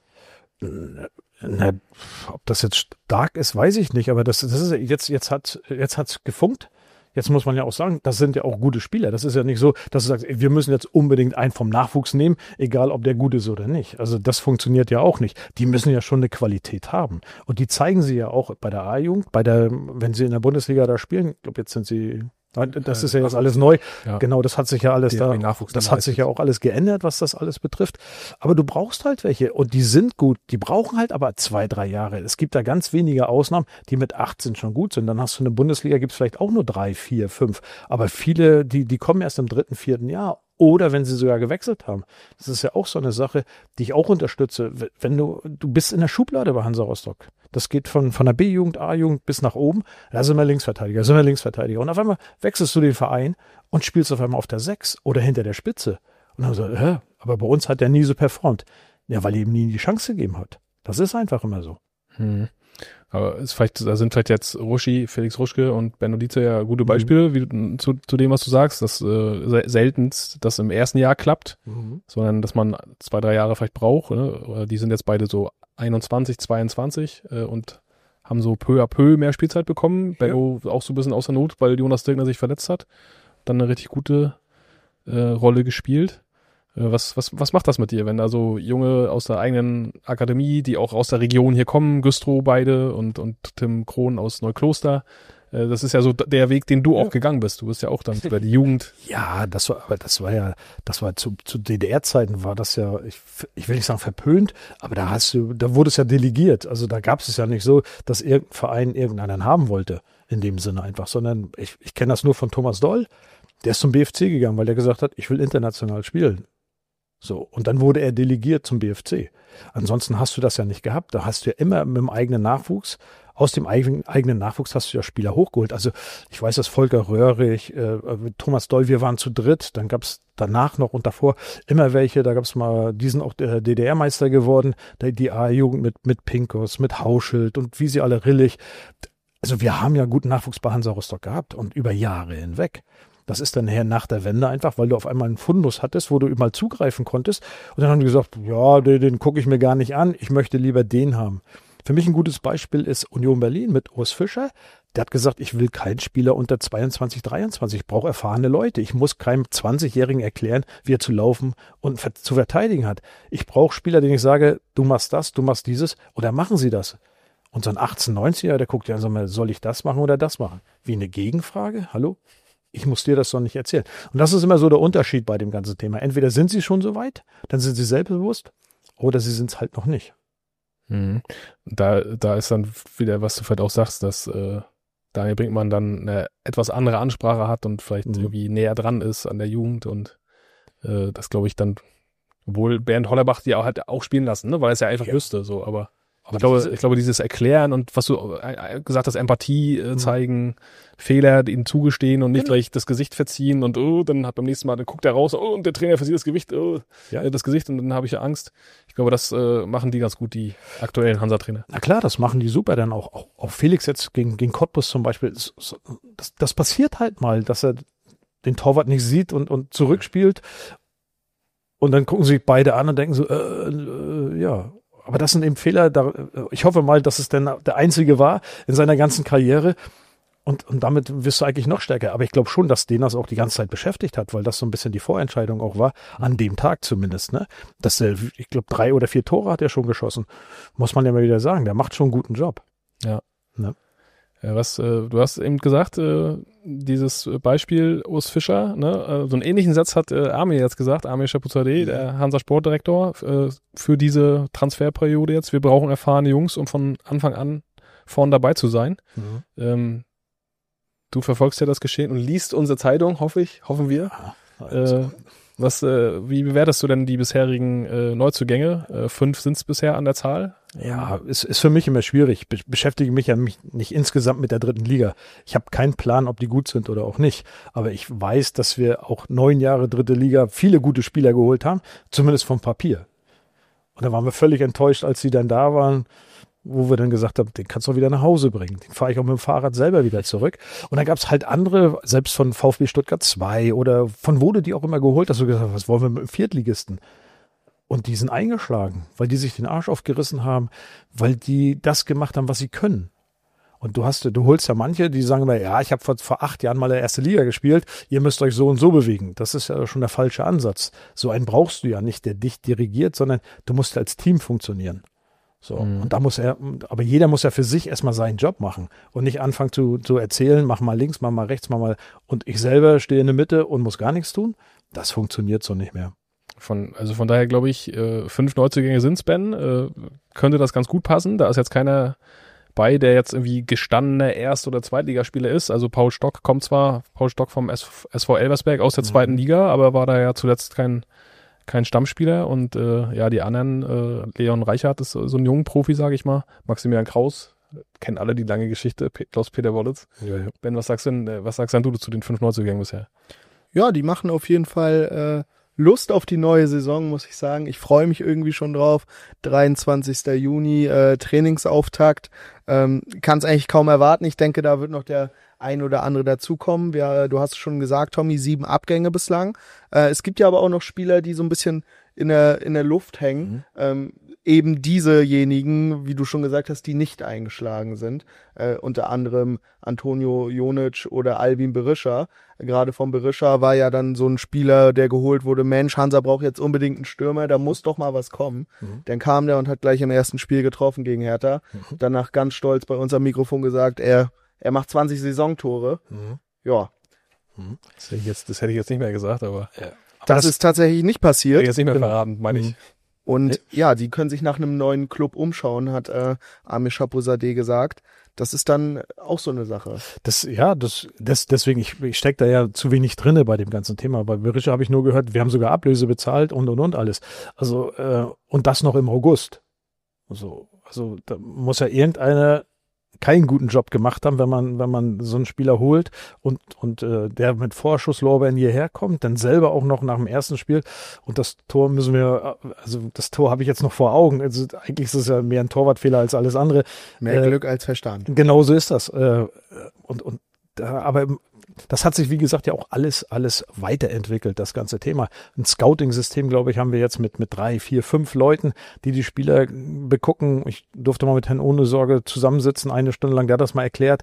Na, ob das jetzt stark ist, weiß ich nicht, aber das ist jetzt hat's gefunkt. Jetzt muss man ja auch sagen, das sind ja auch gute Spieler. Das ist ja nicht so, dass du sagst, wir müssen jetzt unbedingt einen vom Nachwuchs nehmen, egal ob der gut ist oder nicht. Also das funktioniert ja auch nicht. Die müssen ja schon eine Qualität haben. Und die zeigen sie ja auch bei der A-Jugend, wenn sie in der Bundesliga da spielen. Ich glaube, jetzt sind sie, das ist ja jetzt alles neu. Ja. Genau, das hat sich ja alles das hat sich ja auch alles geändert, was das alles betrifft. Aber du brauchst halt welche und die sind gut. Die brauchen halt aber 2, 3 Jahre. Es gibt da ganz wenige Ausnahmen, die mit 18 schon gut sind. Dann hast du eine Bundesliga, gibt's vielleicht auch nur 3, 4, 5. Aber viele, die kommen erst im 3., 4. Jahr. Oder wenn sie sogar gewechselt haben. Das ist ja auch so eine Sache, die ich auch unterstütze. Wenn du bist in der Schublade bei Hansa Rostock. Das geht von der B-Jugend, A-Jugend bis nach oben. Da sind wir Linksverteidiger. Und auf einmal wechselst du den Verein und spielst auf einmal auf der 6 oder hinter der Spitze. Und dann so, aber bei uns hat der nie so performt. Ja, weil ihm nie die Chance gegeben hat. Das ist einfach immer so. Aber da sind vielleicht jetzt Felix Ruschke und Benno Dietze ja gute Beispiele zu dem, was du sagst, dass selten das im ersten Jahr klappt, sondern dass man 2, 3 Jahre vielleicht braucht. Ne? Die sind jetzt beide so 21, 22 und haben so peu à peu mehr Spielzeit bekommen. Benno auch so ein bisschen aus der Not, weil Jonas Dirkner sich verletzt hat. Dann eine richtig gute Rolle gespielt. Was macht das mit dir, wenn da so Junge aus der eigenen Akademie, die auch aus der Region hier kommen, Güstrow beide und Tim Krohn aus Neukloster, das ist ja so der Weg, den du auch gegangen bist. Du bist ja auch dann über die Jugend. Ja, das war zu DDR-Zeiten war das ja, ich will nicht sagen verpönt, aber da wurde es ja delegiert. Also da gab es ja nicht so, dass irgendein Verein irgendeinen haben wollte, in dem Sinne einfach, sondern ich kenne das nur von Thomas Doll, der ist zum BFC gegangen, weil der gesagt hat, ich will international spielen. So, und dann wurde er delegiert zum BFC. Ansonsten hast du das ja nicht gehabt. Da hast du ja immer mit dem eigenen Nachwuchs, aus dem eigenen Nachwuchs hast du ja Spieler hochgeholt. Also ich weiß, dass Volker Röhrig, Thomas Doll, wir waren zu dritt, dann gab es danach noch und davor immer welche, da gab es mal, die sind auch DDR-Meister geworden, die A-Jugend mit Pinkos, mit Hauschild und wie sie alle Rillig. Also wir haben ja guten Nachwuchs bei Hansa Rostock gehabt und über Jahre hinweg. Das ist dann nachher nach der Wende einfach, weil du auf einmal einen Fundus hattest, wo du mal zugreifen konntest. Und dann haben die gesagt, ja, den gucke ich mir gar nicht an, ich möchte lieber den haben. Für mich ein gutes Beispiel ist Union Berlin mit Urs Fischer. Der hat gesagt, ich will keinen Spieler unter 22, 23. Ich brauche erfahrene Leute. Ich muss keinem 20-Jährigen erklären, wie er zu laufen und zu verteidigen hat. Ich brauche Spieler, denen ich sage, du machst das, du machst dieses oder machen sie das. Und so ein 18-, 19-Jähriger, der guckt ja, soll ich das machen oder das machen? Wie eine Gegenfrage? Hallo? Ich muss dir das doch nicht erzählen. Und das ist immer so der Unterschied bei dem ganzen Thema. Entweder sind sie schon so weit, dann sind sie selbstbewusst, oder sie sind es halt noch nicht. Mhm. Da ist dann wieder, was du vielleicht auch sagst, dass Daniel Brinkmann dann eine etwas andere Ansprache hat und vielleicht irgendwie näher dran ist an der Jugend und das glaube ich dann, obwohl Bernd Hollerbach die auch spielen lassen, ne? Weil er es ja einfach wüsste, so, aber ich glaube, dieses Erklären und was du gesagt hast, Empathie zeigen, Fehler ihnen zugestehen und nicht gleich das Gesicht verziehen und dann hat beim nächsten Mal, dann guckt er raus, und der Trainer versieht das Gewicht, das Gesicht und dann habe ich ja Angst. Ich glaube, das machen die ganz gut, die aktuellen Hansa-Trainer. Na klar, das machen die super, dann auch Felix jetzt gegen Cottbus zum Beispiel. Das passiert halt mal, dass er den Torwart nicht sieht und zurückspielt und dann gucken sich beide an und denken so, ja. Aber das sind eben Fehler, ich hoffe mal, dass es denn der einzige war in seiner ganzen Karriere und damit wirst du eigentlich noch stärker. Aber ich glaube schon, dass den das auch die ganze Zeit beschäftigt hat, weil das so ein bisschen die Vorentscheidung auch war, an dem Tag zumindest. Ne? Dass ich glaube 3 oder 4 Tore hat er schon geschossen, muss man ja mal wieder sagen. Der macht schon einen guten Job. Ja. Ne? Ja, du hast eben gesagt, dieses Beispiel Urs Fischer, ne, so einen ähnlichen Satz hat Amir jetzt gesagt, Amir Chapuzadeh, der Hansa-Sportdirektor, für diese Transferperiode jetzt. Wir brauchen erfahrene Jungs, um von Anfang an vorn dabei zu sein. Mhm. Du verfolgst ja das Geschehen und liest unsere Zeitung, hoffen wir. Wie bewertest du denn die bisherigen Neuzugänge? 5 sind es bisher an der Zahl. Ja, ist für mich immer schwierig. Ich beschäftige mich ja nicht insgesamt mit der 3. Liga. Ich habe keinen Plan, ob die gut sind oder auch nicht. Aber ich weiß, dass wir auch 9 Jahre 3. Liga viele gute Spieler geholt haben, zumindest vom Papier. Und da waren wir völlig enttäuscht, als sie dann da waren, wo wir dann gesagt haben, den kannst du wieder nach Hause bringen. Den fahre ich auch mit dem Fahrrad selber wieder zurück. Und dann gab es halt andere, selbst von VfB Stuttgart 2 oder von wo du die auch immer geholt hast, du gesagt hast, was wollen wir mit dem Viertligisten? Und die sind eingeschlagen, weil die sich den Arsch aufgerissen haben, weil die das gemacht haben, was sie können. Und du holst ja manche, die sagen immer, ja, ich habe vor 8 Jahren mal in der 1. Liga gespielt, ihr müsst euch so und so bewegen. Das ist ja schon der falsche Ansatz. So einen brauchst du ja nicht, der dich dirigiert, sondern du musst als Team funktionieren. So, und da aber jeder muss ja für sich erstmal seinen Job machen und nicht anfangen zu erzählen, mach mal links, mach mal rechts, mach mal, und ich selber stehe in der Mitte und muss gar nichts tun. Das funktioniert so nicht mehr. Von daher glaube ich, 5 Neuzugänge sind's, Ben, könnte das ganz gut passen. Da ist jetzt keiner bei, der jetzt irgendwie gestandener Erst- oder Zweitligaspieler ist. Also Paul Stock vom SV Elversberg aus der 2. Liga, aber war da ja zuletzt kein Stammspieler und die anderen, Leon Reichhardt ist so ein junger Profi, sage ich mal, Maximilian Kraus, kennen alle die lange Geschichte, Klaus-Peter Wollitz. Ja. Ben, was sagst denn du zu den 5 Neuzugängen bisher? Ja, die machen auf jeden Fall Lust auf die neue Saison, muss ich sagen. Ich freue mich irgendwie schon drauf. 23. Juni, Trainingsauftakt. Kann es eigentlich kaum erwarten. Ich denke, da wird noch der ein oder andere dazukommen. Du hast es schon gesagt, Tommy, 7 Abgänge bislang. Es gibt ja aber auch noch Spieler, die so ein bisschen in der Luft hängen. eben diesejenigen, wie du schon gesagt hast, die nicht eingeschlagen sind. Unter anderem Antonio Jonic oder Albin Berisha. Gerade von Berisha war ja dann so ein Spieler, der geholt wurde, Mensch, Hansa braucht jetzt unbedingt einen Stürmer, da muss doch mal was kommen. Dann kam der und hat gleich im ersten Spiel getroffen gegen Hertha. Danach ganz stolz bei uns am Mikrofon gesagt, er macht 20 Saisontore. Ja. Das hätte ich jetzt nicht mehr gesagt, aber Das ist tatsächlich nicht passiert. hätte ich jetzt nicht mehr verraten, meine ich. Und ja, die können sich nach einem neuen Club umschauen, hat Amir Chapouzadeh gesagt. Das ist dann auch so eine Sache. Deswegen, ich stecke da ja zu wenig drinne bei dem ganzen Thema. Bei Berisha habe ich nur gehört, wir haben sogar Ablöse bezahlt und alles. Also, und das noch im August. Also da muss ja irgendeiner keinen guten Job gemacht haben, wenn man so einen Spieler holt und der mit Vorschusslorbeeren hierher kommt, dann selber auch noch nach dem ersten Spiel und das Tor das Tor habe ich jetzt noch vor Augen. Also eigentlich ist es ja mehr ein Torwartfehler als alles andere. Mehr Glück als Verstand. Genau so ist das. Aber das hat sich, wie gesagt, ja auch alles weiterentwickelt, das ganze Thema. Ein Scouting-System, glaube ich, haben wir jetzt mit 3, 4, 5 Leuten, die Spieler begucken. Ich durfte mal mit Herrn Ohnesorge zusammensitzen, 1 Stunde lang, der hat das mal erklärt,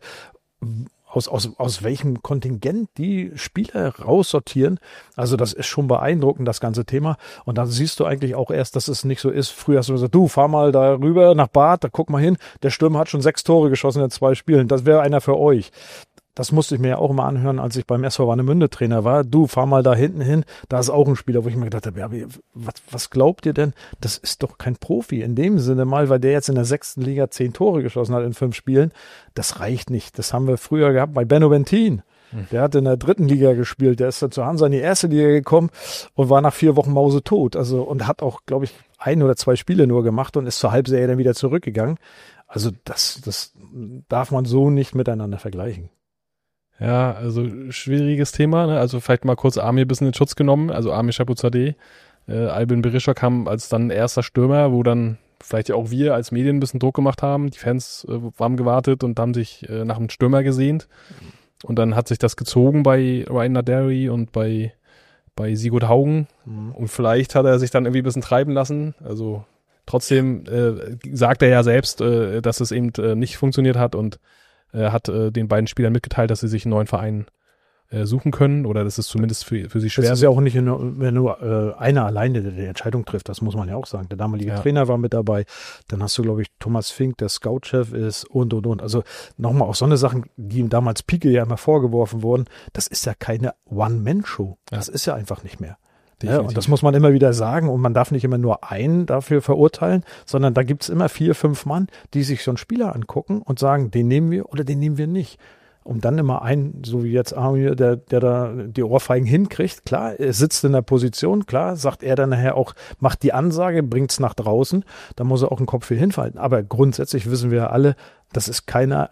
aus welchem Kontingent die Spieler raussortieren. Also das ist schon beeindruckend, das ganze Thema. Und dann siehst du eigentlich auch erst, dass es nicht so ist. Früher hast du gesagt, du, fahr mal da rüber nach Bad, da guck mal hin. Der Stürmer hat schon 6 Tore geschossen in 2 Spielen. Das wäre einer für euch. Das musste ich mir ja auch immer anhören, als ich beim SV Warnemünde Trainer war. Du, fahr mal da hinten hin, da ist auch ein Spieler, wo ich mir gedacht habe, ja, was glaubt ihr denn? Das ist doch kein Profi in dem Sinne mal, weil der jetzt in der 6. Liga 10 Tore geschossen hat in 5 Spielen. Das reicht nicht. Das haben wir früher gehabt bei Benno Bentin. Der hat in der 3. Liga gespielt. Der ist dann zu Hansa in die 1. Liga gekommen und war nach 4 Wochen mausetot. Also, und hat auch, glaube ich, 1 oder 2 Spiele nur gemacht und ist zur Halbserie dann wieder zurückgegangen. Also, das darf man so nicht miteinander vergleichen. Ja, also schwieriges Thema, ne? Also vielleicht mal kurz Amir ein bisschen in Schutz genommen, also Amir Chapouzadeh, Albin Berisha kam als dann erster Stürmer, wo dann vielleicht ja auch wir als Medien ein bisschen Druck gemacht haben, die Fans haben gewartet und haben sich nach einem Stürmer gesehnt und dann hat sich das gezogen bei Ryan Naderi und bei Sigurd Haugen und vielleicht hat er sich dann irgendwie ein bisschen treiben lassen, also trotzdem sagt er ja selbst, dass es eben nicht funktioniert hat und hat den beiden Spielern mitgeteilt, dass sie sich einen neuen Verein suchen können oder das ist zumindest für sie schwer. Das ist ja auch nicht nur einer alleine, der die Entscheidung trifft, das muss man ja auch sagen. Der damalige Trainer war mit dabei, dann hast du, glaube ich, Thomas Fink, der Scoutchef ist und. Also nochmal auch so eine Sachen, die ihm damals Pike ja immer vorgeworfen wurden, das ist ja keine One-Man-Show. Das ist ja einfach nicht mehr. Ja, und das muss man immer wieder sagen und man darf nicht immer nur einen dafür verurteilen, sondern da gibt's immer 4, 5 Mann, die sich so einen Spieler angucken und sagen, den nehmen wir oder den nehmen wir nicht. Und dann immer einen, so wie jetzt Amir, der da die Ohrfeigen hinkriegt, klar, er sitzt in der Position, klar, sagt er dann nachher auch, macht die Ansage, bringt's nach draußen, da muss er auch einen Kopf für hinfalten. Aber grundsätzlich wissen wir alle, das ist keine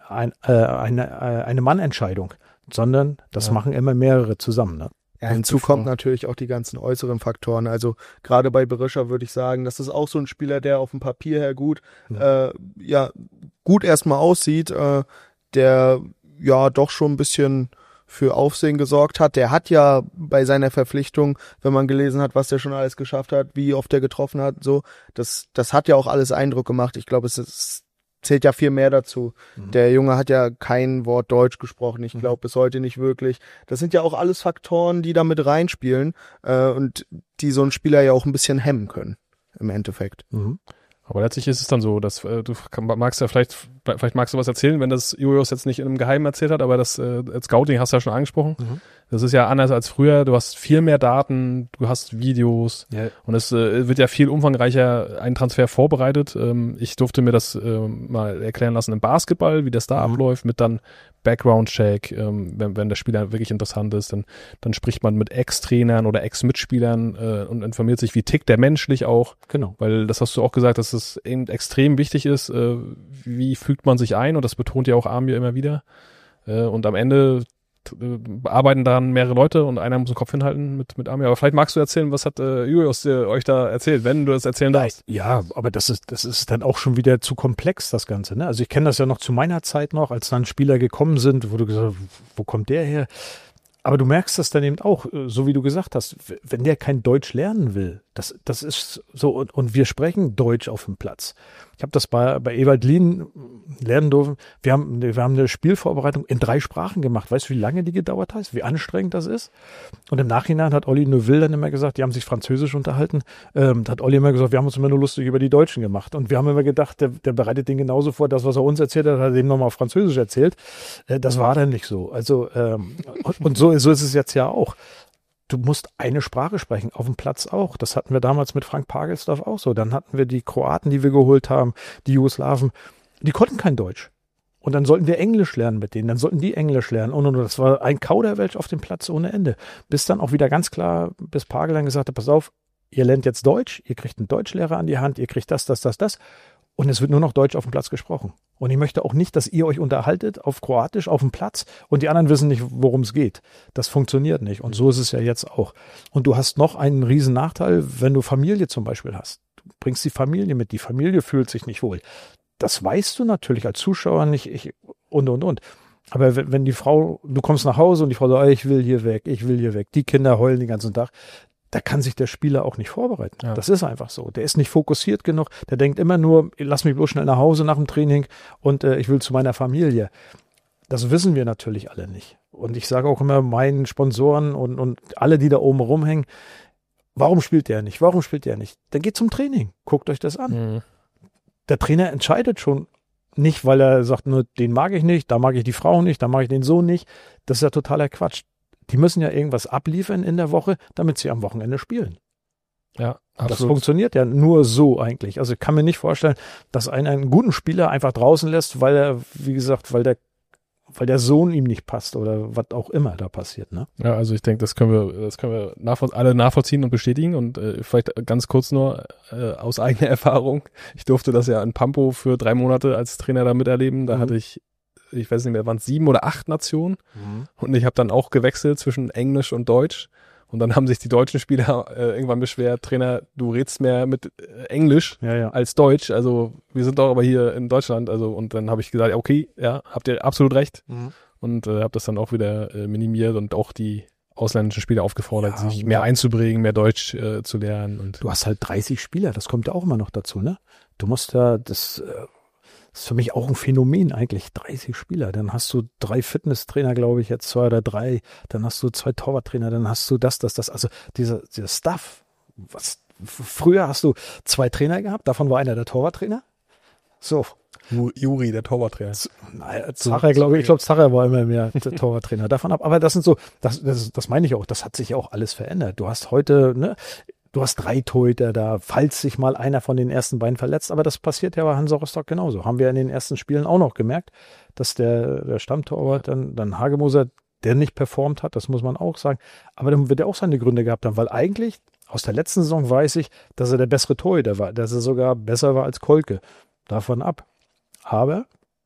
eine Mannentscheidung, sondern das machen immer mehrere zusammen, ne? Ja, hinzu kommt natürlich auch die ganzen äußeren Faktoren. Also gerade bei Berisha würde ich sagen, das ist auch so ein Spieler, der auf dem Papier her gut erstmal aussieht, der ja doch schon ein bisschen für Aufsehen gesorgt hat. Der hat ja bei seiner Verpflichtung, wenn man gelesen hat, was der schon alles geschafft hat, wie oft er getroffen hat, so, das hat ja auch alles Eindruck gemacht. Ich glaube, es zählt ja viel mehr dazu. Der Junge hat ja kein Wort Deutsch gesprochen, ich glaube bis heute nicht wirklich. Das sind ja auch alles Faktoren, die da mit reinspielen und die so einen Spieler ja auch ein bisschen hemmen können, im Endeffekt. Aber letztlich ist es dann so, dass du magst ja vielleicht magst du was erzählen, wenn das Julius jetzt nicht in einem Geheimen erzählt hat, aber das Scouting hast du ja schon angesprochen. Das ist ja anders als früher. Du hast viel mehr Daten, du hast Videos und es wird ja viel umfangreicher ein Transfer vorbereitet. Ich durfte mir das mal erklären lassen im Basketball, wie das da abläuft, mit dann Background-Check, wenn der Spieler wirklich interessant ist, dann spricht man mit Ex-Trainern oder Ex-Mitspielern und informiert sich, wie tickt der menschlich auch. Genau. Weil das hast du auch gesagt, dass es eben extrem wichtig ist, wie fügt man sich ein und das betont ja auch Amir immer wieder. Und am Ende arbeiten daran mehrere Leute und einer muss den Kopf hinhalten mit Amir. Aber vielleicht magst du erzählen, was hat Julius euch da erzählt, wenn du das erzählen darfst. Ja, aber das ist dann auch schon wieder zu komplex, das Ganze. Ne? Also ich kenne das ja noch zu meiner Zeit noch, als dann Spieler gekommen sind, wo du gesagt hast, wo kommt der her? Aber du merkst das dann eben auch, so wie du gesagt hast, wenn der kein Deutsch lernen will, das ist so, und wir sprechen Deutsch auf dem Platz. Ich habe das bei Ewald Lien lernen dürfen. Wir haben eine Spielvorbereitung in 3 Sprachen gemacht. Weißt du, wie lange die gedauert hat? Wie anstrengend das ist? Und im Nachhinein hat Olli Neuville dann immer gesagt, die haben sich Französisch unterhalten. Da hat Olli immer gesagt, wir haben uns immer nur lustig über die Deutschen gemacht. Und wir haben immer gedacht, der bereitet den genauso vor. Das, was er uns erzählt hat, hat er dem nochmal auf Französisch erzählt. Das war dann nicht so. Also, und so ist es jetzt ja auch. Du musst eine Sprache sprechen, auf dem Platz auch. Das hatten wir damals mit Frank Pagelsdorf auch so. Dann hatten wir die Kroaten, die wir geholt haben, die Jugoslawen, die konnten kein Deutsch. Und dann sollten wir Englisch lernen mit denen, dann sollten die Englisch lernen. Und das war ein Kauderwelsch auf dem Platz ohne Ende. Bis dann auch wieder ganz klar, bis Pagel dann gesagt hat, pass auf, ihr lernt jetzt Deutsch, ihr kriegt einen Deutschlehrer an die Hand, ihr kriegt das. Und es wird nur noch Deutsch auf dem Platz gesprochen. Und ich möchte auch nicht, dass ihr euch unterhaltet auf Kroatisch auf dem Platz und die anderen wissen nicht, worum es geht. Das funktioniert nicht. Und so ist es ja jetzt auch. Und du hast noch einen riesen Nachteil, wenn du Familie zum Beispiel hast. Du bringst die Familie mit. Die Familie fühlt sich nicht wohl. Das weißt du natürlich als Zuschauer nicht. Und. Aber wenn die Frau, du kommst nach Hause und die Frau sagt, ich will hier weg. Die Kinder heulen den ganzen Tag. Da kann sich der Spieler auch nicht vorbereiten. Ja. Das ist einfach so. Der ist nicht fokussiert genug. Der denkt immer nur, lass mich bloß schnell nach Hause nach dem Training und ich will zu meiner Familie. Das wissen wir natürlich alle nicht. Und ich sage auch immer meinen Sponsoren und alle, die da oben rumhängen, warum spielt der nicht? Dann geht zum Training. Guckt euch das an. Mhm. Der Trainer entscheidet schon nicht, weil er sagt, nur den mag ich nicht, da mag ich die Frau nicht, da mag ich den Sohn nicht. Das ist ja totaler Quatsch. Die müssen ja irgendwas abliefern in der Woche, damit sie am Wochenende spielen. Ja, absolut. Das funktioniert ja nur so eigentlich. Also ich kann mir nicht vorstellen, dass einen guten Spieler einfach draußen lässt, weil er, wie gesagt, weil der Sohn ihm nicht passt oder was auch immer da passiert. Ne? Ja, also ich denke, das können wir alle nachvollziehen und bestätigen. Und vielleicht ganz kurz nur aus eigener Erfahrung. Ich durfte das ja in Pampo für 3 Monate als Trainer da miterleben. Da hatte ich weiß nicht mehr, waren es 7 oder 8 Nationen. Mhm. Und ich habe dann auch gewechselt zwischen Englisch und Deutsch. Und dann haben sich die deutschen Spieler irgendwann beschwert, Trainer, du redest mehr mit Englisch als Deutsch. Also wir sind doch aber hier in Deutschland. Also und dann habe ich gesagt, okay, ja, habt ihr absolut recht. Mhm. Und habe das dann auch wieder minimiert und auch die ausländischen Spieler aufgefordert, sich mehr einzubringen, mehr Deutsch zu lernen. Und du hast halt 30 Spieler, das kommt ja auch immer noch dazu, ne? Du musst ja das ist für mich auch ein Phänomen eigentlich, 30 Spieler. Dann hast du 3 Fitnesstrainer, glaube ich, jetzt 2 oder 3. Dann hast du 2 Torwarttrainer, dann hast du das. Also dieser Stuff. Früher hast du 2 Trainer gehabt, davon war einer der Torwarttrainer. So. Juri, der Torwarttrainer. Zacher, glaube ich. Ich glaube, Zacher war immer mehr der Torwarttrainer. Davon ab. Aber das sind so, das meine ich auch. Das hat sich ja auch alles verändert. Du hast heute, ne? Du hast 3 Torhüter da, falls sich mal einer von den ersten beiden verletzt. Aber das passiert ja bei Hansa Rostock genauso. Haben wir in den ersten Spielen auch noch gemerkt, dass der Stammtorwart dann Hagemoser, der nicht performt hat, das muss man auch sagen. Aber dann wird er auch seine Gründe gehabt haben, weil eigentlich aus der letzten Saison weiß ich, dass er der bessere Torhüter war, dass er sogar besser war als Kolke. Davon ab. Aber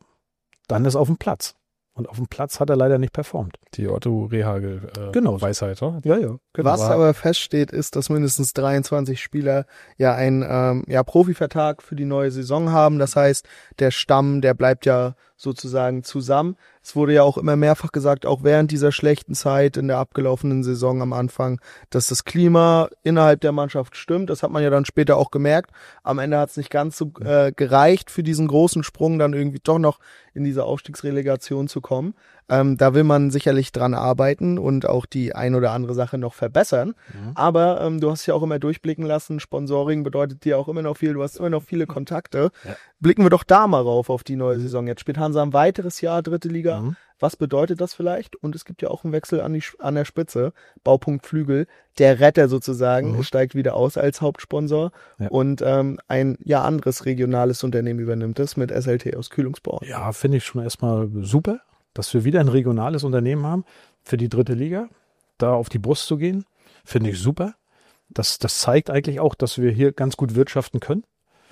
dann ist er auf dem Platz. Und auf dem Platz hat er leider nicht performt. Die Otto Rehagel Weisheit, oder? Ja. Genau. Was aber feststeht, ist, dass mindestens 23 Spieler einen Profivertrag für die neue Saison haben. Das heißt, der Stamm, der bleibt ja sozusagen zusammen. Es wurde ja auch immer mehrfach gesagt, auch während dieser schlechten Zeit in der abgelaufenen Saison am Anfang, dass das Klima innerhalb der Mannschaft stimmt. Das hat man ja dann später auch gemerkt. Am Ende hat es nicht ganz so gereicht für diesen großen Sprung, dann irgendwie doch noch in diese Aufstiegsrelegation zu kommen. Da will man sicherlich dran arbeiten und auch die ein oder andere Sache noch verbessern. Mhm. Aber du hast ja auch immer durchblicken lassen, Sponsoring bedeutet dir auch immer noch viel, du hast immer noch viele Kontakte. Ja. Blicken wir doch da mal rauf auf die neue Saison. Jetzt spielt Hansa ein weiteres Jahr 3. Liga. Mhm. Was bedeutet das vielleicht? Und es gibt ja auch einen Wechsel an der Spitze. Baupunkt Flügel, der Retter sozusagen, steigt wieder aus als Hauptsponsor und ein anderes regionales Unternehmen übernimmt es mit SLT aus Kühlungsborn. Ja, finde ich schon erstmal super, dass wir wieder ein regionales Unternehmen haben für die 3. Liga, da auf die Brust zu gehen, finde ich super. Das zeigt eigentlich auch, dass wir hier ganz gut wirtschaften können.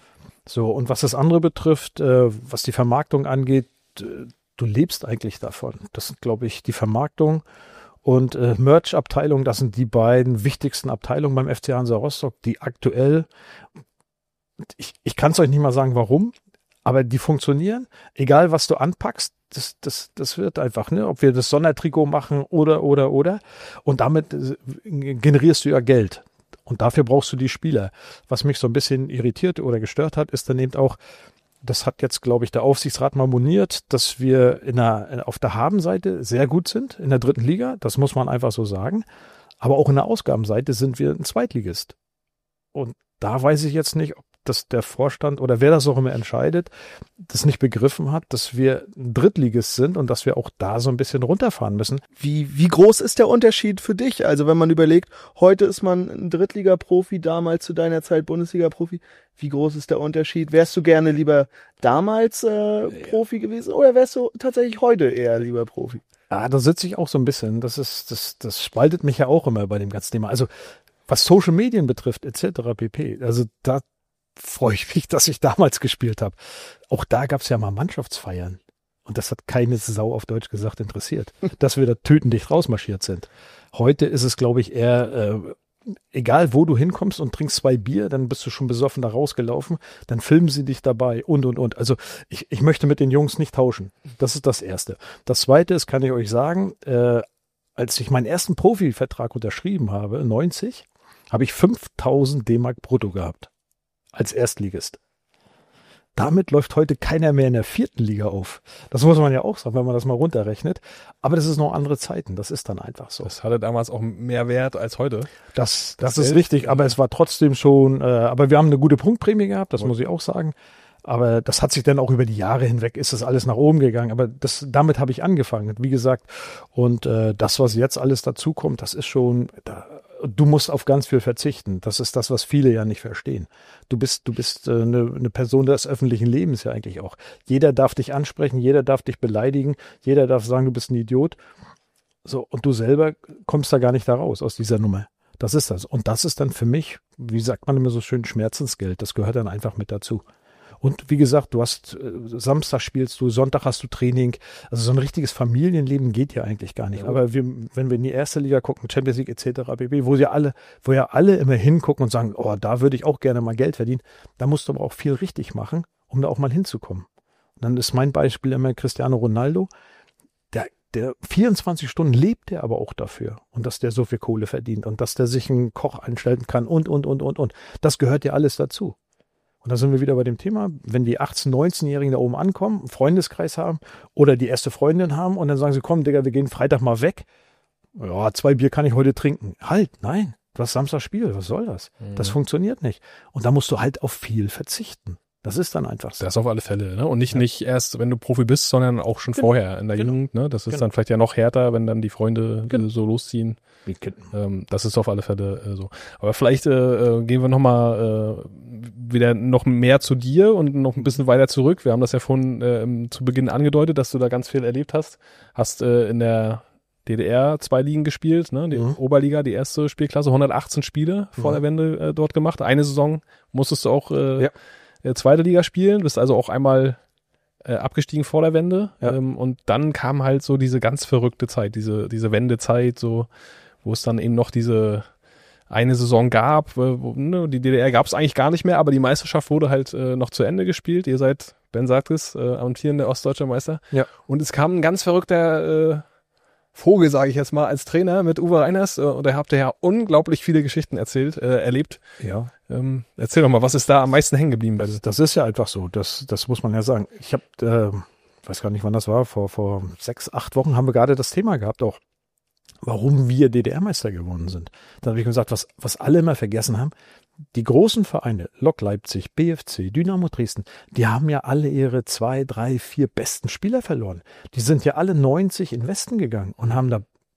So, und was das andere betrifft, was die Vermarktung angeht, du lebst eigentlich davon. Das sind, glaube ich, die Vermarktung und Merch-Abteilung, das sind die beiden wichtigsten Abteilungen beim FC Hansa Rostock, die aktuell, ich kann es euch nicht mal sagen, warum, aber die funktionieren. Egal, was du anpackst, das wird einfach, ne? Ob wir das Sondertrikot machen oder. Und damit generierst du ja Geld. Und dafür brauchst du die Spieler. Was mich so ein bisschen irritiert oder gestört hat, ist dann eben auch, das hat jetzt, glaube ich, der Aufsichtsrat mal moniert, dass wir auf der Habenseite sehr gut sind in der 3. Liga. Das muss man einfach so sagen. Aber auch in der Ausgabenseite sind wir ein Zweitligist. Und da weiß ich jetzt nicht, ob das der Vorstand oder wer das auch immer entscheidet, das nicht begriffen hat, dass wir ein Drittligist sind und dass wir auch da so ein bisschen runterfahren müssen. Wie groß ist der Unterschied für dich? Also wenn man überlegt, heute ist man ein Drittliga-Profi, damals zu deiner Zeit Bundesliga-Profi. Wie groß ist der Unterschied? Wärst du gerne lieber damals Profi gewesen oder wärst du tatsächlich heute eher lieber Profi? Ah, da sitze ich auch so ein bisschen. Das spaltet mich ja auch immer bei dem ganzen Thema. Also was Social Medien betrifft, etc. pp. Also da freue ich mich, dass ich damals gespielt habe. Auch da gab es ja mal Mannschaftsfeiern. Und das hat keine Sau auf Deutsch gesagt interessiert, dass wir da tötendicht rausmarschiert sind. Heute ist es, glaube ich, eher, egal wo du hinkommst und trinkst 2 Bier, dann bist du schon besoffen da rausgelaufen, dann filmen sie dich dabei und. Also ich möchte mit den Jungs nicht tauschen. Das ist das Erste. Das Zweite ist, kann ich euch sagen, als ich meinen ersten Profivertrag unterschrieben habe, 90, habe ich 5.000 D-Mark brutto gehabt. Als Erstligist. Damit läuft heute keiner mehr in der 4. Liga auf. Das muss man ja auch sagen, wenn man das mal runterrechnet. Aber das ist noch andere Zeiten. Das ist dann einfach so. Das hatte damals auch mehr Wert als heute. Das ist richtig. Aber es war trotzdem schon, aber wir haben eine gute Punktprämie gehabt. Das muss ich auch sagen. Aber das hat sich dann auch über die Jahre hinweg, ist das alles nach oben gegangen. Aber damit habe ich angefangen, wie gesagt. Und das, was jetzt alles dazukommt, das ist schon, du musst auf ganz viel verzichten. Das ist das, was viele ja nicht verstehen. Du bist eine Person des öffentlichen Lebens ja eigentlich auch. Jeder darf dich ansprechen, jeder darf dich beleidigen, jeder darf sagen, du bist ein Idiot. So, und du selber kommst da gar nicht da raus aus dieser Nummer. Das ist das. Und das ist dann für mich, wie sagt man immer so schön, Schmerzensgeld. Das gehört dann einfach mit dazu. Und wie gesagt, du hast Samstag spielst du, Sonntag hast du Training. Also so ein richtiges Familienleben geht ja eigentlich gar nicht. Ja. Aber wenn wir in die 1. Liga gucken, Champions League etc. pp., wo ja alle immer hingucken und sagen, oh, da würde ich auch gerne mal Geld verdienen, da musst du aber auch viel richtig machen, um da auch mal hinzukommen. Und dann ist mein Beispiel immer Cristiano Ronaldo. Der 24 Stunden lebt der aber auch dafür. Und dass der so viel Kohle verdient und dass der sich einen Koch einstellen kann und. Das gehört ja alles dazu. Und da sind wir wieder bei dem Thema, wenn die 18-, 19-Jährigen da oben ankommen, einen Freundeskreis haben oder die erste Freundin haben und dann sagen sie, komm, Digga, wir gehen Freitag mal weg. Ja, 2 Bier kann ich heute trinken. Halt, nein, du hast Samstag Spiel, was soll das? Das funktioniert nicht. Und da musst du halt auf viel verzichten. Das ist dann einfach so. Das auf alle Fälle, ne? Und nicht erst, wenn du Profi bist, sondern auch schon vorher in der Jugend, ne? Das ist dann vielleicht ja noch härter, wenn dann die Freunde so losziehen. Das ist auf alle Fälle so. Aber vielleicht gehen wir nochmal wieder noch mehr zu dir und noch ein bisschen weiter zurück. Wir haben das ja vorhin zu Beginn angedeutet, dass du da ganz viel erlebt hast. Hast in der DDR 2 Ligen gespielt, ne? Die Oberliga, die erste Spielklasse, 118 Spiele vor der Wende dort gemacht. Eine Saison musstest du auch zweite Liga spielen, bist also auch einmal abgestiegen vor der Wende. Ja. Und dann kam halt so diese ganz verrückte Zeit, diese Wendezeit, so, wo es dann eben noch diese eine Saison gab. Die DDR gab es eigentlich gar nicht mehr, aber die Meisterschaft wurde halt noch zu Ende gespielt. Ihr seid, Ben sagt es, amtierender ostdeutscher Meister. Ja. Und es kam ein ganz verrückter Vogel, sage ich jetzt mal, als Trainer mit Uwe Reiners. Und da habt ihr ja unglaublich viele Geschichten erlebt. Ja. Erzähl doch mal, was ist da am meisten hängen geblieben? Das ist ja einfach so. Das muss man ja sagen. Ich habe, weiß gar nicht, wann das war, vor 6, 8 Wochen haben wir gerade das Thema gehabt auch, warum wir DDR-Meister geworden sind. Dann habe ich gesagt, was alle immer vergessen haben, die großen Vereine, Lok Leipzig, BFC, Dynamo Dresden, die haben ja alle ihre 2, 3, 4 besten Spieler verloren. Die sind ja alle 90 in den Westen gegangen und haben da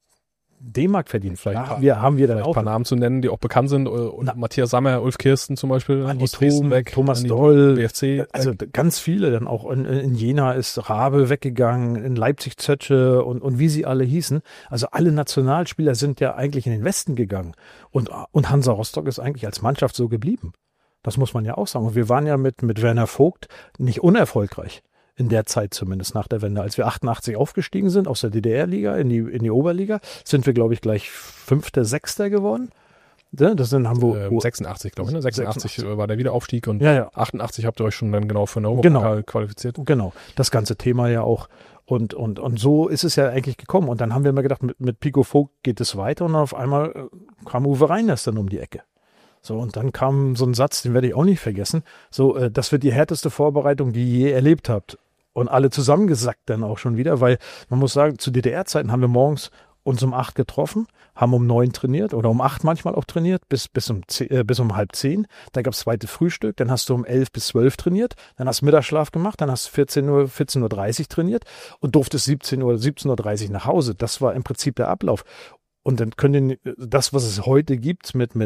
D-Mark verdient. Vielleicht haben wir dann auch ein paar Namen zu nennen, die auch bekannt sind. Matthias Sammer, Ulf Kirsten zum Beispiel, aus Dresden weg, Thomas Doll, BFC. Also ganz viele dann auch. In Jena ist Rabe weggegangen, in Leipzig Zötsche und wie sie alle hießen. Also alle Nationalspieler sind ja eigentlich in den Westen gegangen. Und Hansa Rostock ist eigentlich als Mannschaft so geblieben. Das muss man ja auch sagen. Und wir waren ja mit Werner Vogt nicht unerfolgreich. In der Zeit zumindest nach der Wende. Als wir 88 aufgestiegen sind aus der DDR-Liga in die Oberliga, sind wir, glaube ich, gleich 5., 6. geworden. Das sind Hamburg. 86, glaube ich. Ne? 86 war der Wiederaufstieg und Ja. 88 habt ihr euch schon dann genau für den Europapokal qualifiziert. Genau, das ganze Thema ja auch. Und so ist es ja eigentlich gekommen. Und dann haben wir immer gedacht, mit Pico Vogt geht es weiter. Und dann auf einmal kam Uwe Reiners dann um die Ecke. So, und dann kam so ein Satz, den werde ich auch nicht vergessen. So, das wird die härteste Vorbereitung, die ihr je erlebt habt. Und alle zusammengesackt dann auch schon wieder, weil man muss sagen, zu DDR-Zeiten haben wir morgens uns um 8 getroffen, haben um 9 trainiert oder um 8 manchmal auch trainiert, bis um 9:30. Dann gab es zweites Frühstück, dann hast du um 11 bis 12 trainiert, dann hast du Mittagsschlaf gemacht, dann hast du 14:30 Uhr trainiert und durftest 17:30 Uhr nach Hause. Das war im Prinzip der Ablauf. Und dann können das, was es heute gibt mit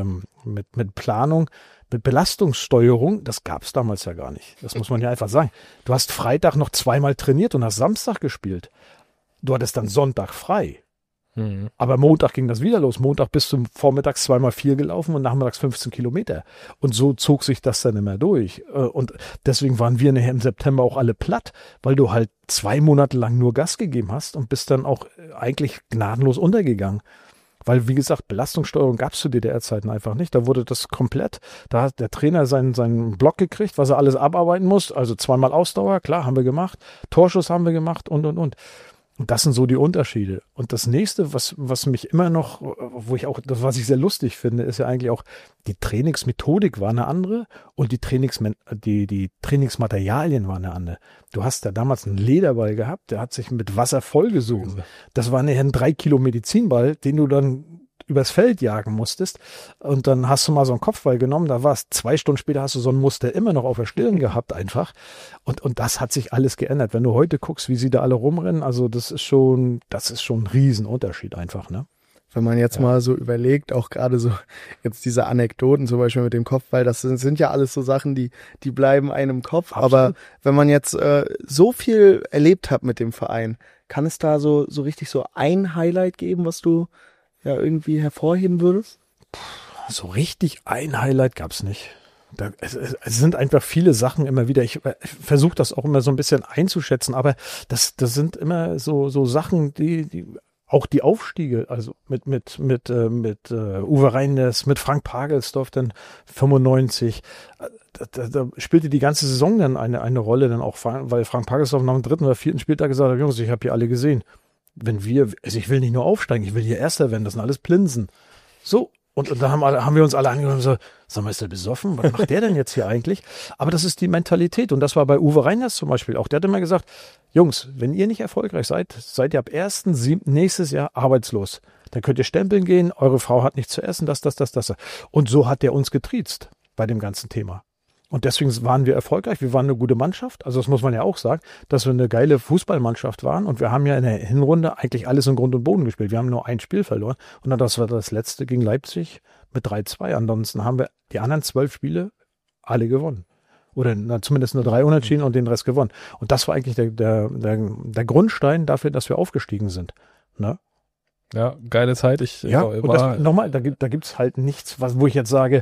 Planung, mit Belastungssteuerung, das gab es damals ja gar nicht. Das muss man ja einfach sagen. Du hast Freitag noch zweimal trainiert und hast Samstag gespielt. Du hattest dann Sonntag frei. Aber Montag ging das wieder los. Montag bist du vormittags 2x4 gelaufen und nachmittags 15 Kilometer. Und so zog sich das dann immer durch. Und deswegen waren wir nachher im September auch alle platt, weil du halt 2 Monate lang nur Gas gegeben hast und bist dann auch eigentlich gnadenlos untergegangen. Weil, wie gesagt, Belastungssteuerung gab es zu DDR-Zeiten einfach nicht. Da wurde das komplett, da hat der Trainer seinen Block gekriegt, was er alles abarbeiten muss. Also 2-mal Ausdauer, klar, haben wir gemacht. Torschuss haben wir gemacht und. Und das sind so die Unterschiede. Und das nächste, was mich immer noch, was ich sehr lustig finde, ist ja eigentlich auch, die Trainingsmethodik war eine andere und die Trainingsmaterialien waren eine andere. Du hast ja damals einen Lederball gehabt, der hat sich mit Wasser vollgesogen. Das war nachher ein 3 Kilo Medizinball, den du dann übers Feld jagen musstest. Und dann hast du mal so einen Kopfball genommen, da war es 2 Stunden später, hast du so ein Muster immer noch auf der Stirn gehabt einfach. Und das hat sich alles geändert. Wenn du heute guckst, wie sie da alle rumrennen, also das ist schon ein Riesenunterschied einfach, ne? Wenn man jetzt mal so überlegt, auch gerade so jetzt diese Anekdoten zum Beispiel mit dem Kopfball, das sind ja alles so Sachen, die bleiben einem im Kopf. Absolut. Aber wenn man jetzt so viel erlebt hat mit dem Verein, kann es da so richtig so ein Highlight geben, was du ja irgendwie hervorheben würdest? So richtig ein Highlight gab's nicht. Es sind einfach viele Sachen immer wieder. Ich versuche das auch immer so ein bisschen einzuschätzen, aber das sind immer so Sachen, die auch die Aufstiege, also mit Uwe Reiners, mit Frank Pagelsdorf dann 95, da spielte die ganze Saison dann eine Rolle dann auch, weil Frank Pagelsdorf nach dem 3. oder 4. Spieltag gesagt hat, Jungs, ich habe hier alle gesehen. Ich will nicht nur aufsteigen, ich will hier Erster werden, das sind alles Plinsen. So, und da haben wir uns alle angehört und so, sag mal, ist der besoffen? Was macht der denn jetzt hier eigentlich? Aber das ist die Mentalität und das war bei Uwe Reiners zum Beispiel auch. Der hat immer gesagt, Jungs, wenn ihr nicht erfolgreich seid ihr ab 1.7. nächstes Jahr arbeitslos. Dann könnt ihr stempeln gehen, eure Frau hat nichts zu essen, das. Und so hat der uns getriezt bei dem ganzen Thema. Und deswegen waren wir erfolgreich. Wir waren eine gute Mannschaft. Also das muss man ja auch sagen, dass wir eine geile Fußballmannschaft waren. Und wir haben ja in der Hinrunde eigentlich alles in Grund und Boden gespielt. Wir haben nur ein Spiel verloren. Und dann das war das letzte gegen Leipzig mit 3-2. Ansonsten haben wir die anderen 12 Spiele alle gewonnen. Oder zumindest nur 3 unentschieden und den Rest gewonnen. Und das war eigentlich der Grundstein dafür, dass wir aufgestiegen sind. Ne? Ja, geile Zeit. Nochmal, da gibt's halt nichts, wo ich jetzt sage,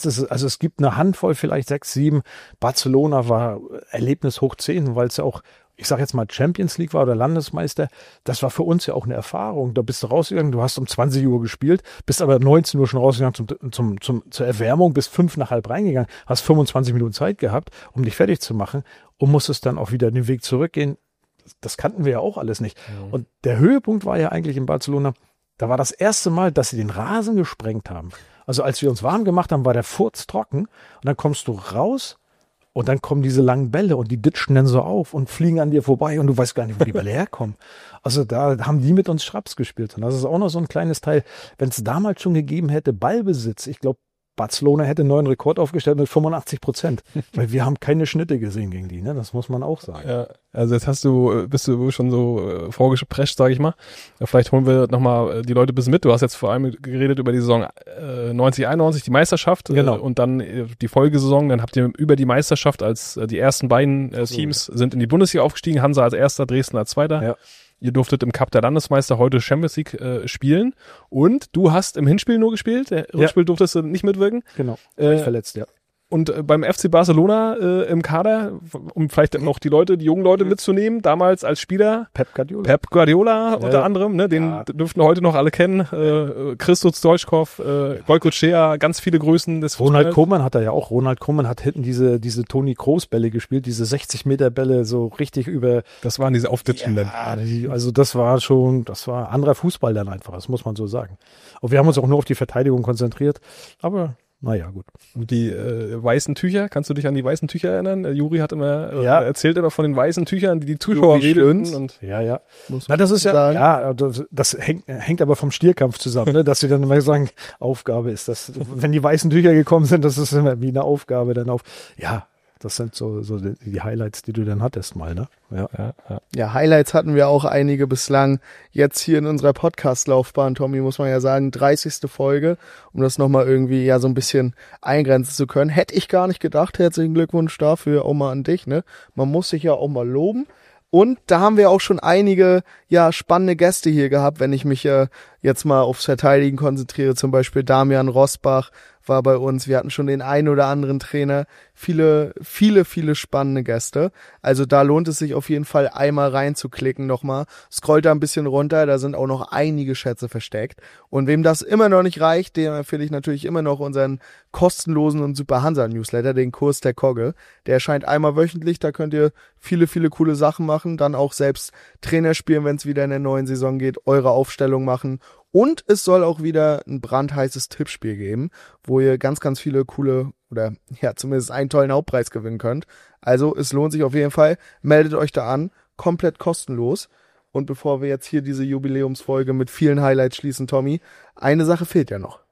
es gibt eine Handvoll, vielleicht 6, 7. Barcelona war Erlebnis hoch 10, weil es ja auch, ich sag jetzt mal Champions League war oder Landesmeister. Das war für uns ja auch eine Erfahrung. Da bist du rausgegangen, du hast um 20 Uhr gespielt, bist aber 19 Uhr schon rausgegangen zur Erwärmung, bist 5 nach halb reingegangen, hast 25 Minuten Zeit gehabt, um dich fertig zu machen und musstest dann auch wieder den Weg zurückgehen. Das kannten wir ja auch alles nicht. Ja. Und der Höhepunkt war ja eigentlich in Barcelona, da war das erste Mal, dass sie den Rasen gesprengt haben. Also als wir uns warm gemacht haben, war der Furz trocken und dann kommst du raus und dann kommen diese langen Bälle und die ditschen dann so auf und fliegen an dir vorbei und du weißt gar nicht, wo die Bälle herkommen. Also da haben die mit uns Schraps gespielt und das ist auch noch so ein kleines Teil. Wenn es damals schon gegeben hätte, Ballbesitz, ich glaube, Barcelona hätte einen neuen Rekord aufgestellt mit 85%, weil wir haben keine Schnitte gesehen gegen die, ne? Das muss man auch sagen. Ja, also jetzt bist du schon so vorgeprescht, sage ich mal. Vielleicht holen wir nochmal die Leute ein bisschen mit. Du hast jetzt vor allem geredet über die Saison 90/91, die Meisterschaft, genau. Und dann die Folgesaison. Dann habt ihr über die Meisterschaft als die ersten beiden Teams sind in die Bundesliga aufgestiegen, Hansa als Erster, Dresden als Zweiter. Ja. Ihr durftet im Cup der Landesmeister heute Champions League spielen und du hast im Hinspiel nur gespielt, Rückspiel durftest du nicht mitwirken. Genau, verletzt, ja. Und beim FC Barcelona im Kader, um vielleicht noch die jungen Leute mitzunehmen, damals als Spieler Pep Guardiola unter anderem, ne, den dürften heute noch alle kennen, Christos Stoichkov, Goicoechea, ganz viele Größen des Fußballs. Ronald Koeman hat er ja auch. Ronald Koeman hat hinten diese Toni Kroos Bälle gespielt, diese 60 Meter Bälle so richtig über. Das waren diese Aufditschenden. Ja, also das war anderer Fußball dann einfach, das muss man so sagen. Und wir haben uns auch nur auf die Verteidigung konzentriert, aber naja, gut. Und die weißen Tücher, kannst du dich an die weißen Tücher erinnern? Juri hat immer erzählt immer von den weißen Tüchern, die Zuschauer redeten. Und ja. Na, das ist das hängt aber vom Stierkampf zusammen, ne? Dass sie dann immer sagen, Aufgabe ist das, wenn die weißen Tücher gekommen sind, das ist immer wie eine Aufgabe dann das sind so die Highlights, die du dann hattest mal, ne? Ja, Highlights hatten wir auch einige bislang. Jetzt hier in unserer Podcast-Laufbahn, Tommy, muss man ja sagen, 30. Folge, um das nochmal irgendwie so ein bisschen eingrenzen zu können. Hätte ich gar nicht gedacht. Herzlichen Glückwunsch dafür auch mal an dich, ne? Man muss sich ja auch mal loben. Und da haben wir auch schon einige spannende Gäste hier gehabt, wenn ich mich jetzt mal aufs Verteidigen konzentriere. Zum Beispiel Damian Rosbach war bei uns. Wir hatten schon den einen oder anderen Trainer. Viele spannende Gäste. Also da lohnt es sich auf jeden Fall einmal reinzuklicken nochmal. Scrollt da ein bisschen runter, da sind auch noch einige Schätze versteckt. Und wem das immer noch nicht reicht, dem empfehle ich natürlich immer noch unseren kostenlosen und Super Hansa Newsletter, den Kurs der Kogge. Der erscheint einmal wöchentlich, da könnt ihr viele coole Sachen machen. Dann auch selbst Trainer spielen, wenn es wieder in der neuen Saison geht, eure Aufstellung machen. Und es soll auch wieder ein brandheißes Tippspiel geben, wo ihr ganz viele coole oder zumindest einen tollen Hauptpreis gewinnen könnt. Also es lohnt sich auf jeden Fall. Meldet euch da an, komplett kostenlos. Und bevor wir jetzt hier diese Jubiläumsfolge mit vielen Highlights schließen, Tommy, eine Sache fehlt ja noch.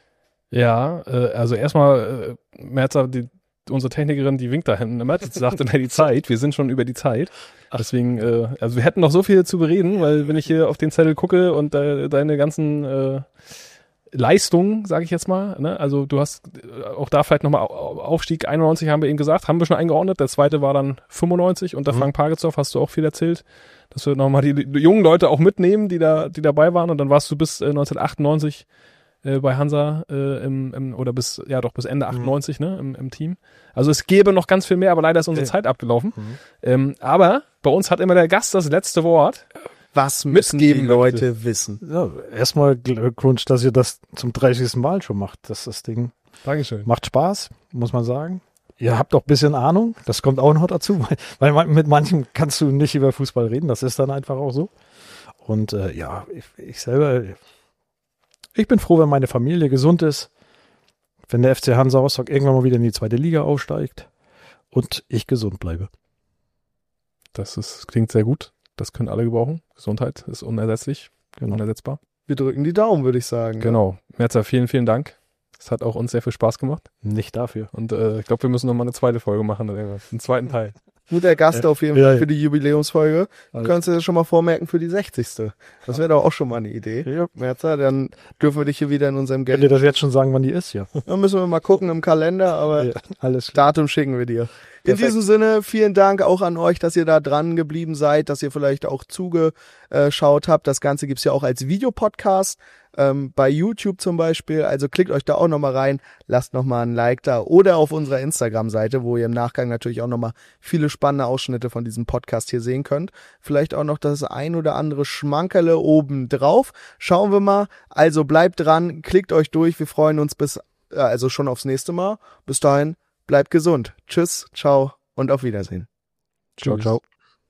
Ja, also erstmal, Merza, unsere Technikerin, die winkt da hinten immer, die sagt immer die Zeit, wir sind schon über die Zeit. Deswegen, also wir hätten noch so viel zu bereden, weil wenn ich hier auf den Zettel gucke und deine ganzen Leistungen, sage ich jetzt mal, ne? Also du hast auch da vielleicht nochmal Aufstieg 91 haben wir eben gesagt, haben wir schon eingeordnet, der zweite war dann 95 unter Frank Pagelsdorf, hast du auch viel erzählt, dass wir nochmal die jungen Leute auch mitnehmen, die dabei waren und dann warst du bis 1998 bei Hansa bis Ende 98 ne, im Team. Also es gäbe noch ganz viel mehr, aber leider ist unsere Zeit abgelaufen. Aber bei uns hat immer der Gast das letzte Wort. Was müssen die Leute wissen? Ja, erstmal Glückwunsch, dass ihr das zum 30. Mal schon macht. Das Ding Dankeschön. Macht Spaß, muss man sagen. Ihr habt auch ein bisschen Ahnung, das kommt auch noch dazu, weil mit manchen kannst du nicht über Fußball reden, das ist dann einfach auch so. Und ich selber... Ich bin froh, wenn meine Familie gesund ist, wenn der FC Hansa Rostock irgendwann mal wieder in die 2. Liga aufsteigt und ich gesund bleibe. Klingt sehr gut. Das können alle gebrauchen. Gesundheit ist unersetzlich, unersetzbar. Wir drücken die Daumen, würde ich sagen. Genau. Merza, vielen Dank. Es hat auch uns sehr viel Spaß gemacht. Nicht dafür. Und ich glaube, wir müssen noch mal eine zweite Folge machen, einen zweiten Teil. Guter Gast auf jeden Fall für die Jubiläumsfolge. Du kannst dir das schon mal vormerken für die 60. Das wäre doch auch schon mal eine Idee. Ja. Merza, dann dürfen wir dich hier wieder in unserem Geld. Könnt ihr das jetzt schon sagen, wann die ist, ja? Dann müssen wir mal gucken im Kalender, aber alles Datum schicken wir dir. In diesem Sinne, vielen Dank auch an euch, dass ihr da dran geblieben seid, dass ihr vielleicht auch zugeschaut habt. Das Ganze gibt's ja auch als Videopodcast bei YouTube zum Beispiel. Also klickt euch da auch nochmal rein, lasst nochmal ein Like da oder auf unserer Instagram-Seite, wo ihr im Nachgang natürlich auch nochmal viele spannende Ausschnitte von diesem Podcast hier sehen könnt. Vielleicht auch noch das ein oder andere Schmankerle oben drauf. Schauen wir mal. Also bleibt dran, klickt euch durch. Wir freuen uns schon aufs nächste Mal. Bis dahin. Bleibt gesund. Tschüss, ciao und auf Wiedersehen. Ciao, ciao.